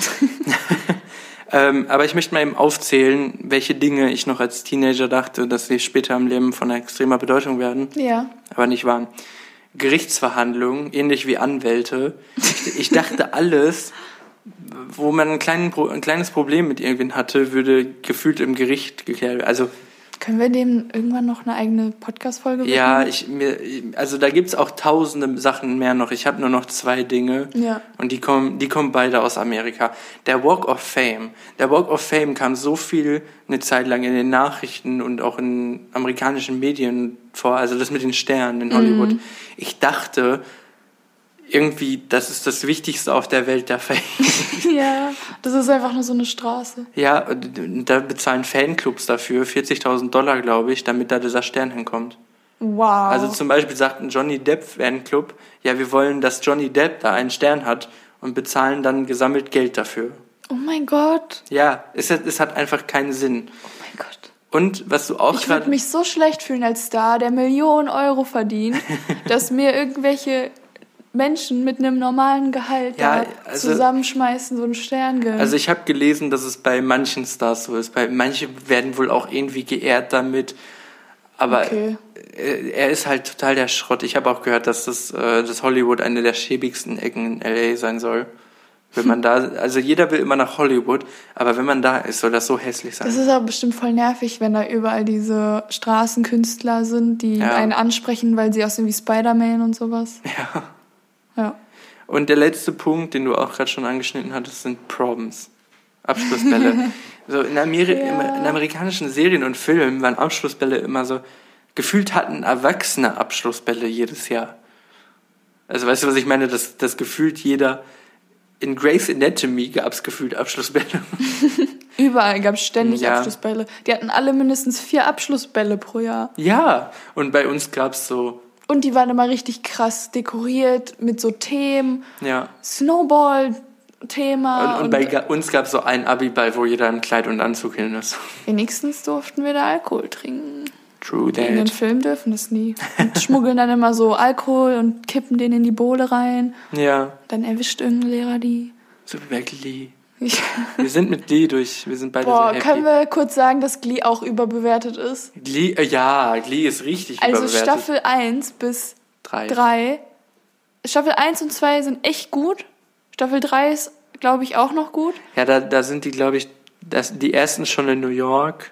Aber ich möchte mal eben aufzählen, welche Dinge ich noch als Teenager dachte, dass sie später im Leben von extremer Bedeutung werden. Ja. Aber nicht waren. Gerichtsverhandlungen, ähnlich wie Anwälte. Ich dachte, alles, wo man ein kleines Problem mit irgendwen hatte, würde gefühlt im Gericht geklärt werden. Also, können wir dem irgendwann noch eine eigene Podcast-Folge widmen? Ja, also da gibt's auch tausende Sachen mehr noch. Ich habe nur noch 2 Dinge. Ja. Und die kommen beide aus Amerika. Der Walk of Fame. Der Walk of Fame kam so viel eine Zeit lang in den Nachrichten und auch in amerikanischen Medien vor. Also das mit den Sternen in Hollywood. Mhm. Ich dachte, irgendwie, das ist das Wichtigste auf der Welt, der Fame. Ja, das ist einfach nur so eine Straße. Ja, da bezahlen Fanclubs dafür $40.000, glaube ich, damit da dieser Stern hinkommt. Wow. Also zum Beispiel sagt ein Johnny Depp Fanclub, ja, wir wollen, dass Johnny Depp da einen Stern hat und bezahlen dann gesammelt Geld dafür. Oh mein Gott. Ja, es hat einfach keinen Sinn. Oh mein Gott. Und was du auch Ich würde mich so schlecht fühlen als Star, der Millionen Euro verdient, dass mir irgendwelche Menschen mit einem normalen Gehalt zusammenschmeißen, so einen Stern gönnen. Also ich habe gelesen, dass es bei manchen Stars so ist. Manche werden wohl auch irgendwie geehrt damit. Aber okay. Er ist halt total der Schrott. Ich habe auch gehört, dass das Hollywood eine der schäbigsten Ecken in L.A. sein soll. Wenn man da, also jeder will immer nach Hollywood, aber wenn man da ist, soll das so hässlich sein. Das ist aber bestimmt voll nervig, wenn da überall diese Straßenkünstler sind, die einen ansprechen, weil sie aussehen wie Spider-Man und sowas. Ja. Und der letzte Punkt, den du auch gerade schon angeschnitten hattest, sind Proms. Abschlussbälle. So in amerikanischen Serien und Filmen waren Abschlussbälle immer so, gefühlt hatten Erwachsene Abschlussbälle jedes Jahr. Also weißt du, was ich meine? Das gefühlt jeder, in Grey's Anatomy gab es gefühlt Abschlussbälle. Überall gab es ständig Abschlussbälle. Die hatten alle mindestens 4 Abschlussbälle pro Jahr. Ja, und bei uns gab es so... Und die waren immer richtig krass dekoriert mit so Themen. Ja. Snowball-Thema. Und bei uns gab es so einen Abiball, wo jeder im Kleid und Anzug hin ist. Wenigstens durften wir da Alkohol trinken. True that. In den Filmen dürfen das nie. Und schmuggeln dann immer so Alkohol und kippen den in die Bowle rein. Ja. Dann erwischt irgendein Lehrer die. So wie bei Glee. Wir sind mit Glee durch. Wir sind beide sehr happy. Können wir kurz sagen, dass Glee auch überbewertet ist? Glee ist richtig überbewertet. Also überbewertet. Staffel 1 bis 3. Staffel 1 und 2 sind echt gut. Staffel 3 ist, glaube ich, auch noch gut. Ja, da sind die, glaube ich, die ersten schon in New York.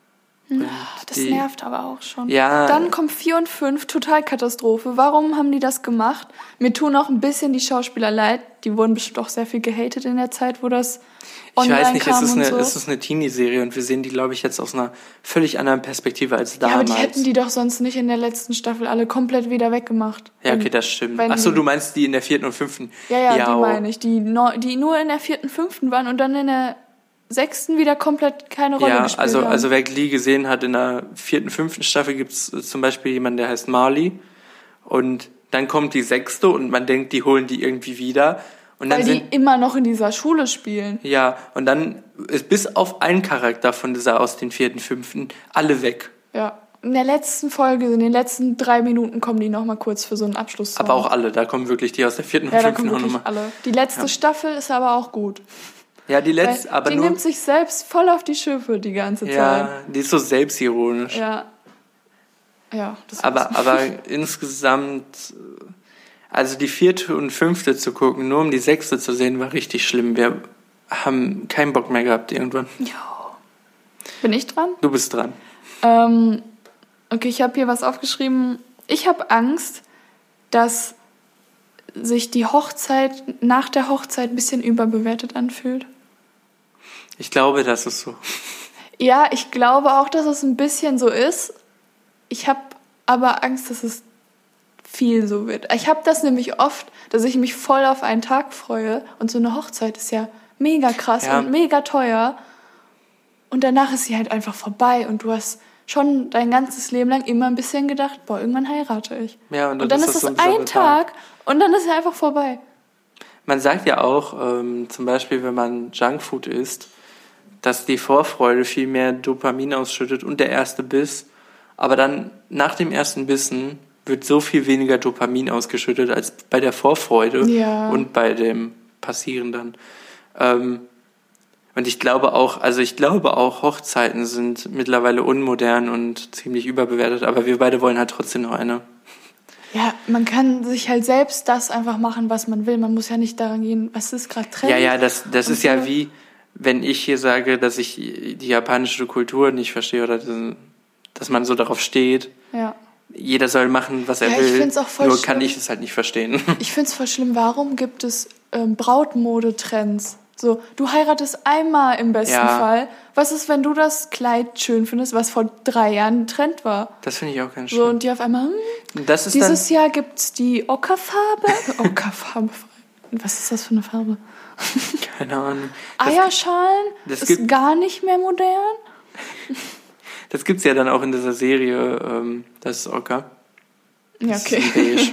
Das nervt aber auch schon. Ja. Dann kommt 4 und 5, Totalkatastrophe. Warum haben die das gemacht? Mir tun auch ein bisschen die Schauspieler leid. Die wurden bestimmt auch sehr viel gehatet in der Zeit, wo das online kam. Ich weiß nicht, es ist eine Teenie-Serie und wir sehen die, glaube ich, jetzt aus einer völlig anderen Perspektive als damals. Ja, aber die hätten die doch sonst nicht in der letzten Staffel alle komplett wieder weggemacht. Ja, okay, das stimmt. Achso, du meinst die in der 4. und 5. Ja, die meine ich. Die nur in der 4. und 5. waren und dann in der 6. wieder komplett keine Rolle gespielt haben. Also wer Glee gesehen hat, in der 4. und 5. Staffel gibt es zum Beispiel jemanden, der heißt Marley. Und dann kommt die 6. und man denkt, die holen die irgendwie wieder. Und dann weil die immer noch in dieser Schule spielen. Ja, und dann ist bis auf einen Charakter von dieser aus den 4. und 5. alle weg. Ja, in der letzten Folge, in den letzten 3 Minuten kommen die noch mal kurz für so einen Abschluss. Aber auch alle, da kommen wirklich die aus der 4. und 5. Ja, da kommen wirklich alle. Die letzte Staffel ist aber auch gut. Ja, die letzte, aber die nimmt sich selbst voll auf die Schippe die ganze Zeit. Ja, die ist so selbstironisch. Ja. Das aber insgesamt, also die 4. und 5. zu gucken, nur um die 6. zu sehen, war richtig schlimm. Wir haben keinen Bock mehr gehabt irgendwann. Ja. Bin ich dran? Du bist dran. Okay, ich habe hier was aufgeschrieben. Ich habe Angst, dass sich die Hochzeit nach der Hochzeit ein bisschen überbewertet anfühlt. Ich glaube, das ist so. Ja, ich glaube auch, dass es ein bisschen so ist. Ich habe aber Angst, dass es viel so wird. Ich habe das nämlich oft, dass ich mich voll auf einen Tag freue und so eine Hochzeit ist ja mega krass und mega teuer und danach ist sie halt einfach vorbei und du hast schon dein ganzes Leben lang immer ein bisschen gedacht, boah, irgendwann heirate ich. Ja, und dann ist das ein Tag und dann ist er einfach vorbei. Man sagt ja auch, zum Beispiel, wenn man Junkfood isst, dass die Vorfreude viel mehr Dopamin ausschüttet und der erste Biss. Aber dann nach dem ersten Bissen wird so viel weniger Dopamin ausgeschüttet als bei der Vorfreude und bei dem Passieren dann. Und ich glaube auch, Hochzeiten sind mittlerweile unmodern und ziemlich überbewertet, aber wir beide wollen halt trotzdem noch eine. Ja, man kann sich halt selbst das einfach machen, was man will. Man muss ja nicht daran gehen, was ist gerade Trend. Ja, das ist so. Ja wie, wenn ich hier sage, dass ich die japanische Kultur nicht verstehe oder dass man so darauf steht. Ja. Jeder soll machen, was er will. Ich find's auch voll nur schlimm. Kann ich es halt nicht verstehen. Ich find's voll schlimm. Warum gibt es Brautmodetrends? So, du heiratest einmal im besten Fall. Was ist, wenn du das Kleid schön findest, was vor 3 Jahren ein Trend war? Das finde ich auch ganz schön. So, und die auf einmal, dieses Jahr gibt's die Ockerfarbe. Ockerfarbe. Was ist das für eine Farbe? Keine Ahnung. Eierschalen ist gar nicht mehr modern. Das gibt's ja dann auch in dieser Serie, das ist Ocker. Ja, okay.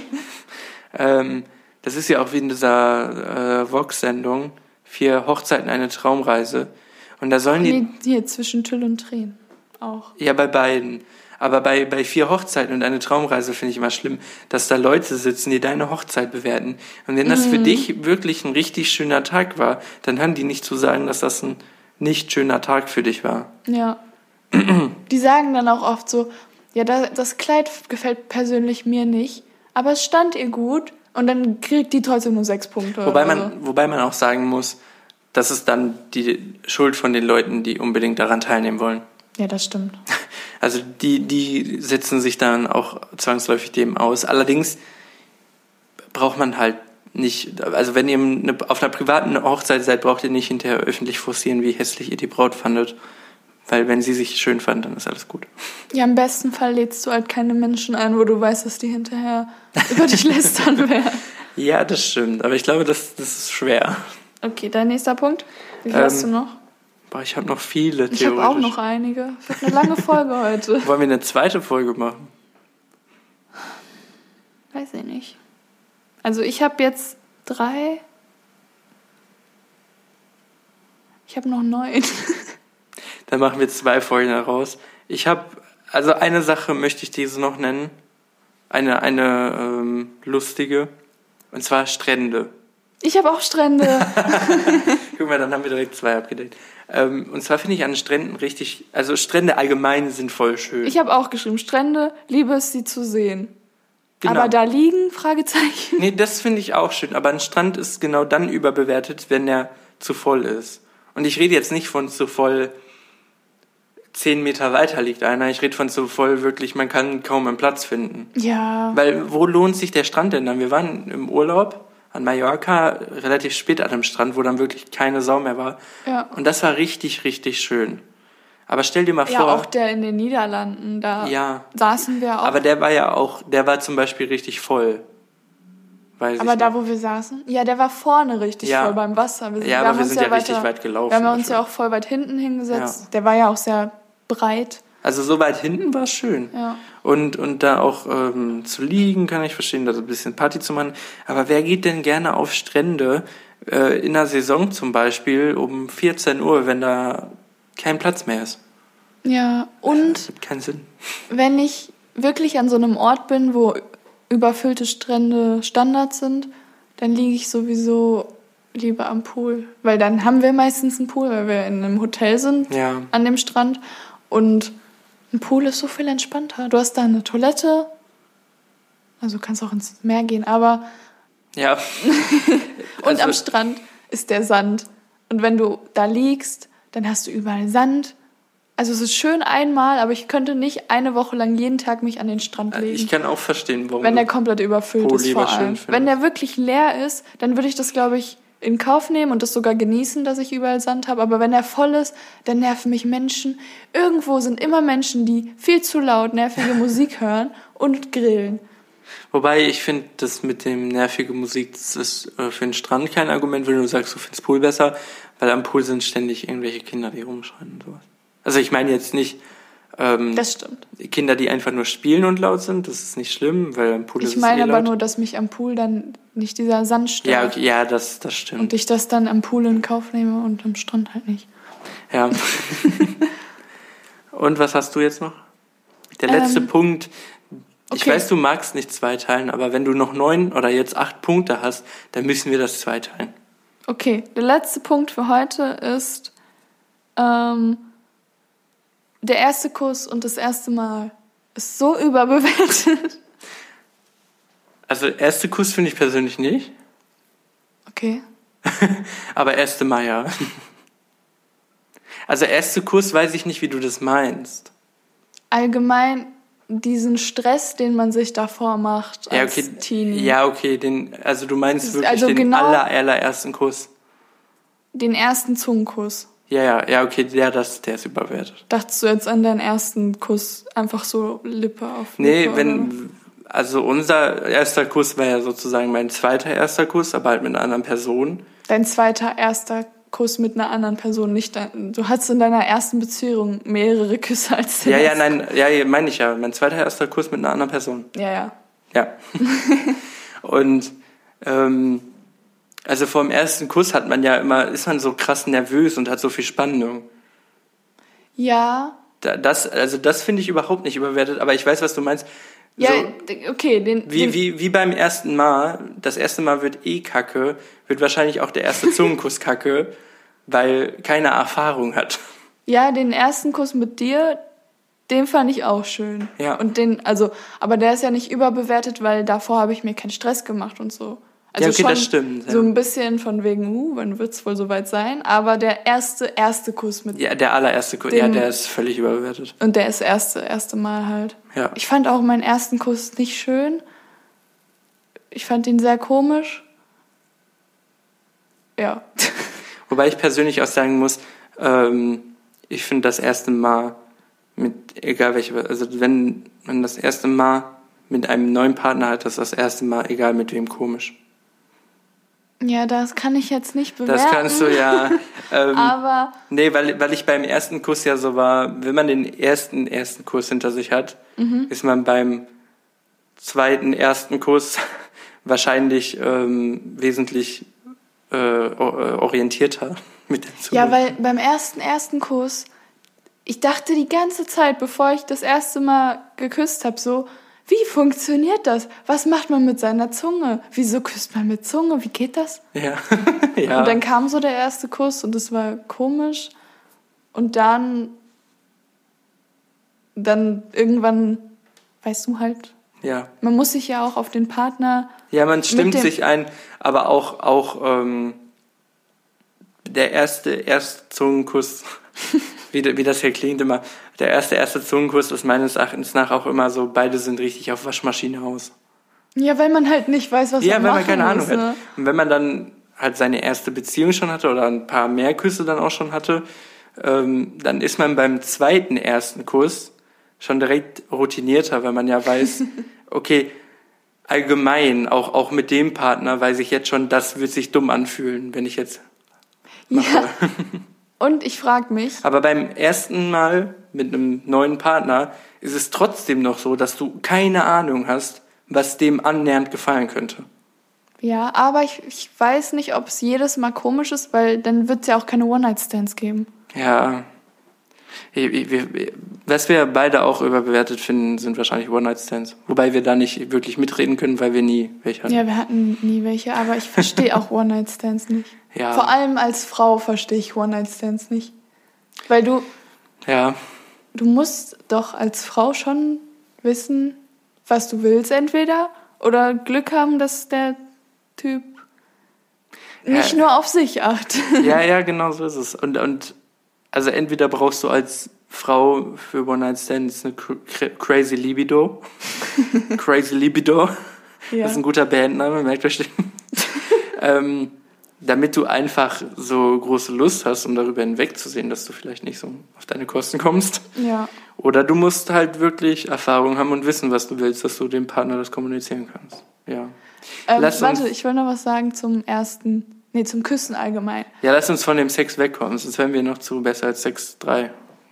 Das ist ja auch wie in dieser Vox-Sendung, 4 Hochzeiten, eine Traumreise. Und da sollen die... Hier, zwischen Tüll und Tränen auch. Ja, bei beiden. Aber bei 4 Hochzeiten und eine Traumreise finde ich immer schlimm, dass da Leute sitzen, die deine Hochzeit bewerten. Und wenn das für dich wirklich ein richtig schöner Tag war, dann haben die nicht zu sagen, dass das ein nicht schöner Tag für dich war. Ja. Die sagen dann auch oft so, ja, das Kleid gefällt persönlich mir nicht, aber es stand ihr gut und dann kriegt die trotzdem nur 6 Punkte. Wobei man auch sagen muss, das ist dann die Schuld von den Leuten, die unbedingt daran teilnehmen wollen. Ja, das stimmt. Also die setzen sich dann auch zwangsläufig dem aus. Allerdings braucht man halt nicht, also wenn ihr auf einer privaten Hochzeit seid, braucht ihr nicht hinterher öffentlich forcieren, wie hässlich ihr die Braut fandet. Weil wenn sie sich schön fand, dann ist alles gut. Ja, im besten Fall lädst du halt keine Menschen ein, wo du weißt, dass die hinterher über dich lästern werden. Ja, das stimmt. Aber ich glaube, das ist schwer. Okay, dein nächster Punkt. Wie viel hast du noch? Ich habe noch viele, theoretisch. Ich habe auch noch einige. Das wird eine lange Folge heute. Wollen wir eine zweite Folge machen? Weiß ich nicht. Also ich habe jetzt 3. Ich habe noch 9. Dann machen wir 2 Folgen daraus. Also eine Sache möchte ich diese noch nennen. Eine lustige. Und zwar Strände. Ich habe auch Strände. Guck mal, dann haben wir direkt 2 abgedeckt. Und zwar finde ich an Stränden also Strände allgemein sind voll schön. Ich habe auch geschrieben, Strände, liebe es, sie zu sehen. Genau. Aber da liegen, Fragezeichen. Nee, das finde ich auch schön. Aber ein Strand ist genau dann überbewertet, wenn er zu voll ist. Und ich rede jetzt nicht von zu voll 10 Meter weiter liegt einer. Ich rede von zu voll wirklich, man kann kaum einen Platz finden. Ja. Weil wo lohnt sich der Strand denn dann? Wir waren im Urlaub an Mallorca, relativ spät an einem Strand, wo dann wirklich keine Sau mehr war. Ja. Und das war richtig, richtig schön. Aber stell dir mal vor... Ja, auch der in den Niederlanden, da saßen wir auch. Aber der war zum Beispiel richtig voll. Aber da, wo wir saßen? Ja, der war vorne richtig voll beim Wasser. Aber wir sind ja richtig weit gelaufen. Wir haben uns ja auch voll weit hinten hingesetzt. Ja. Der war ja auch sehr breit. Also so weit hinten war es schön. Ja. Und da auch zu liegen, kann ich verstehen, da so ein bisschen Party zu machen. Aber wer geht denn gerne auf Strände in der Saison zum Beispiel um 14 Uhr, wenn da kein Platz mehr ist? Ja, und das hat keinen Sinn. Wenn ich wirklich an so einem Ort bin, wo überfüllte Strände Standard sind, dann liege ich sowieso lieber am Pool. Weil dann haben wir meistens einen Pool, weil wir in einem Hotel sind an dem Strand. Und ein Pool ist so viel entspannter. Du hast da eine Toilette, also du kannst auch ins Meer gehen, aber... Ja. Und am Strand ist der Sand. Und wenn du da liegst, dann hast du überall Sand. Also es ist schön einmal, aber ich könnte nicht eine Woche lang jeden Tag mich an den Strand legen. Ich kann auch verstehen, warum. Wenn der komplett überfüllt ist vor allem. Wenn der wirklich leer ist, dann würde ich das, glaube ich, in Kauf nehmen und das sogar genießen, dass ich überall Sand habe. Aber wenn er voll ist, dann nerven mich Menschen. Irgendwo sind immer Menschen, die viel zu laut nervige Musik hören und grillen. Wobei ich finde, das mit dem nervige Musik, das ist für den Strand kein Argument, wenn du sagst, du findest Pool besser, weil am Pool sind ständig irgendwelche Kinder, die rumschreien und sowas. Also ich meine jetzt nicht das stimmt. Kinder, die einfach nur spielen und laut sind, das ist nicht schlimm, weil am Pool ist es Ich meine aber laut. nur, dass mich am Pool dann nicht dieser Sand stört. Ja, okay, ja, das stimmt. Und ich das dann am Pool in Kauf nehme und am Strand halt nicht. Ja. Und was hast du jetzt noch? Der letzte Punkt. Ich okay. weiß, du magst nicht zweiteilen, aber wenn du noch 9 oder jetzt 8 Punkte hast, dann müssen wir das zweiteilen. Okay, der letzte Punkt für heute ist der erste Kuss und das erste Mal ist so überbewertet. Also erste Kuss finde ich persönlich nicht. Okay. Aber erste Mal ja. Also erste Kuss weiß ich nicht, wie du das meinst. Allgemein diesen Stress, den man sich davor macht als Teenie. Ja, okay, also du meinst wirklich also den genau allerersten Kuss. Den ersten Zungenkuss. Ja, okay, der ist überwertet. Dachtest du jetzt an deinen ersten Kuss einfach so Lippe auf Lippe? Nee, also unser erster Kuss war ja sozusagen mein zweiter erster Kuss, aber halt mit einer anderen Person. Dein zweiter erster Kuss mit einer anderen Person, nicht du hattest in deiner ersten Beziehung mehrere Küsse als den ersten. Meine ich ja. Mein zweiter erster Kuss mit einer anderen Person. Ja. Und also vor dem ersten Kuss ist man so krass nervös und hat so viel Spannung. Ja. Das finde ich überhaupt nicht überwertet, aber ich weiß, was du meinst. Ja, so, okay. Wie beim ersten Mal, das erste Mal wird kacke, wird wahrscheinlich auch der erste Zungenkuss kacke, weil keine Erfahrung hat. Ja, den ersten Kuss mit dir, den fand ich auch schön. Ja. Und aber der ist ja nicht überbewertet, weil davor habe ich mir keinen Stress gemacht und so. Also ja, okay, schon das stimmt. So ein bisschen von wegen, wann wird's wohl soweit sein? Aber der erste Kuss mit... Ja, der allererste Kuss, der ist völlig überbewertet. Und der ist erste Mal halt. Ja. Ich fand auch meinen ersten Kuss nicht schön. Ich fand ihn sehr komisch. Ja. Wobei ich persönlich auch sagen muss, ich finde das erste Mal wenn man das erste Mal mit einem neuen Partner hat, ist das erste Mal, egal mit wem, komisch. Ja, das kann ich jetzt nicht bewerten. Das kannst du ja. Aber... Nee, weil ich beim ersten Kuss ja so war, wenn man den ersten Kuss hinter sich hat, ist man beim ersten Kuss wahrscheinlich wesentlich orientierter mit der Zunge. Ja, weil beim ersten Kuss, ich dachte die ganze Zeit, bevor ich das erste Mal geküsst habe, so, wie funktioniert das? Was macht man mit seiner Zunge? Wieso küsst man mit Zunge? Wie geht das? Ja. Ja. Und dann kam so der erste Kuss und es war komisch. Und dann irgendwann, weißt du halt, ja. Man muss sich ja auch auf den Partner... Ja, man stimmt sich ein, aber auch der erste Zungenkuss, wie das hier klingt immer, der erste Zungenkuss ist meines Erachtens nach auch immer so, beide sind richtig auf Waschmaschine aus. Ja, weil man halt nicht weiß, was man machen muss. Ja, weil man keine Ahnung ne? hat. Und wenn man dann halt seine erste Beziehung schon hatte oder ein paar mehr Küsse dann auch schon hatte, dann ist man beim zweiten ersten Kuss schon direkt routinierter, weil man ja weiß, okay, allgemein, auch mit dem Partner weiß ich jetzt schon, das wird sich dumm anfühlen, wenn ich jetzt mache. Ja. Und ich frage mich... Aber beim ersten Mal mit einem neuen Partner ist es trotzdem noch so, dass du keine Ahnung hast, was dem annähernd gefallen könnte. Ja, aber ich weiß nicht, ob es jedes Mal komisch ist, weil dann wird es ja auch keine One-Night-Stands geben. Ja. Was wir beide auch überbewertet finden, sind wahrscheinlich One-Night-Stands. Wobei wir da nicht wirklich mitreden können, weil wir nie welche hatten. Ja, wir hatten nie welche, aber ich verstehe auch One-Night-Stands nicht. Ja. Vor allem als Frau verstehe ich One-Night-Stands nicht. Weil du musst doch als Frau schon wissen, was du willst entweder oder Glück haben, dass der Typ nicht nur auf sich achtet. Ja, genau so ist es. Und also entweder brauchst du als Frau für One-Night-Stands eine Crazy Libido. Crazy Libido. Ja. Das ist ein guter Bandname, merkt euch den. damit du einfach so große Lust hast, um darüber hinwegzusehen, dass du vielleicht nicht so auf deine Kosten kommst. Ja. Oder du musst halt wirklich Erfahrung haben und wissen, was du willst, dass du dem Partner das kommunizieren kannst. Ja. Warte, ich will noch was sagen zum Küssen allgemein. Ja, lass uns von dem Sex wegkommen, sonst wären wir noch zu besser als Sex 3.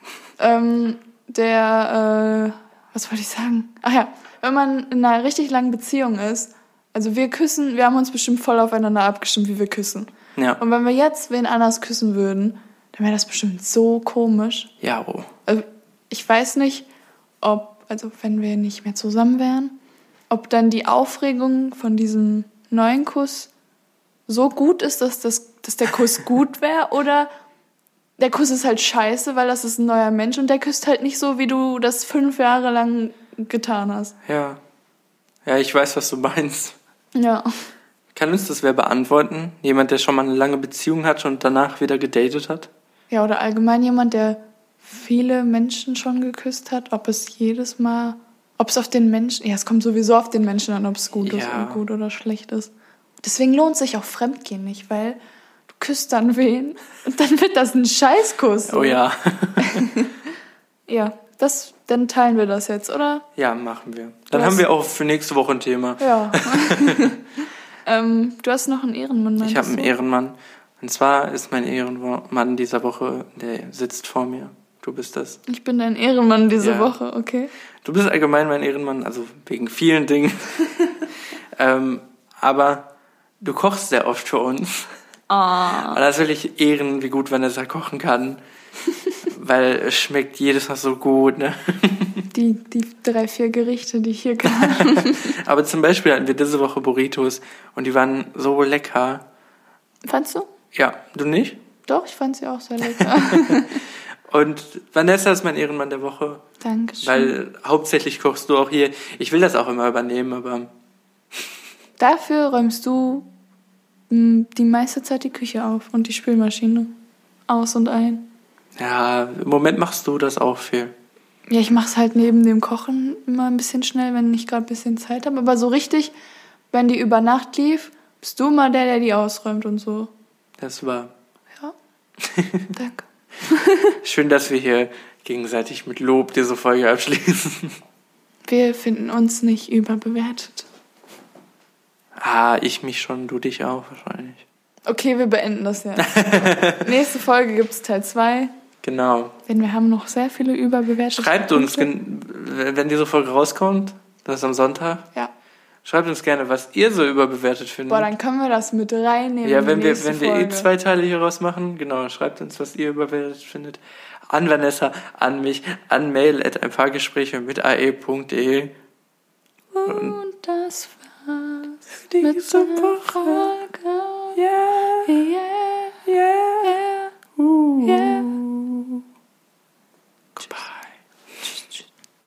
Was wollte ich sagen? Ach ja, wenn man in einer richtig langen Beziehung ist, also wir haben uns bestimmt voll aufeinander abgestimmt, wie wir küssen. Ja. Und wenn wir jetzt wen anders küssen würden, dann wäre das bestimmt so komisch. Ja, oh. Also ich weiß nicht, wenn wir nicht mehr zusammen wären, ob dann die Aufregung von diesem neuen Kuss so gut ist, dass der Kuss gut wäre, oder der Kuss ist halt scheiße, weil das ist ein neuer Mensch und der küsst halt nicht so, wie du das 5 Jahre lang getan hast. Ja. Ja, ich weiß, was du meinst. Ja. Kann uns das wer beantworten? Jemand, der schon mal eine lange Beziehung hat und danach wieder gedatet hat? Ja, oder allgemein jemand, der viele Menschen schon geküsst hat, ob es auf den Menschen, ja, es kommt sowieso auf den Menschen an, ob es gut ist oder gut oder schlecht ist. Deswegen lohnt sich auch Fremdgehen nicht, weil du küsst dann wen und dann wird das ein Scheißkuss. So. Oh ja. Ja, dann teilen wir das jetzt, oder? Ja, machen wir. Dann haben wir auch für nächste Woche ein Thema. Ja. Du hast noch einen Ehrenmann, meinst du? Ich habe einen Ehrenmann. Und zwar ist mein Ehrenmann dieser Woche, der sitzt vor mir. Du bist das. Ich bin dein Ehrenmann diese Woche, okay. Du bist allgemein mein Ehrenmann, also wegen vielen Dingen. Aber du kochst sehr oft für uns. Und das will ich ehren, wie gut Vanessa kochen kann. Weil es schmeckt jedes Mal so gut, ne? Die 3-4 Gerichte, die ich hier kann. Aber zum Beispiel hatten wir diese Woche Burritos und die waren so lecker. Fandst du? Ja, du nicht? Doch, ich fand sie auch sehr lecker. Und Vanessa ist mein Ehrenmann der Woche. Dankeschön. Weil hauptsächlich kochst du auch hier. Ich will das auch immer übernehmen, aber... Dafür räumst du die meiste Zeit die Küche auf und die Spülmaschine aus und ein. Ja, im Moment machst du das auch viel. Ja, ich mach's halt neben dem Kochen immer ein bisschen schnell, wenn ich gerade ein bisschen Zeit habe. Aber so richtig, wenn die über Nacht lief, bist du mal der die ausräumt und so. Das war... Ja, danke. Schön, dass wir hier gegenseitig mit Lob diese Folge abschließen. Wir finden uns nicht überbewertet. Ich mich schon, du dich auch wahrscheinlich. Okay, wir beenden das jetzt. Nächste Folge gibt's Teil 2. Genau. Denn wir haben noch sehr viele überbewertete Schreibt uns, wenn diese Folge rauskommt, das ist am Sonntag. Ja. Schreibt uns gerne, was ihr so überbewertet findet. Boah, dann können wir das mit reinnehmen. Ja, wenn wir 2 Teile hier raus machen, genau, schreibt uns, was ihr überbewertet findet. An Vanessa, an mich, an mail@einpaargespräche mit ae.de. Und das war's diese Woche. Yeah.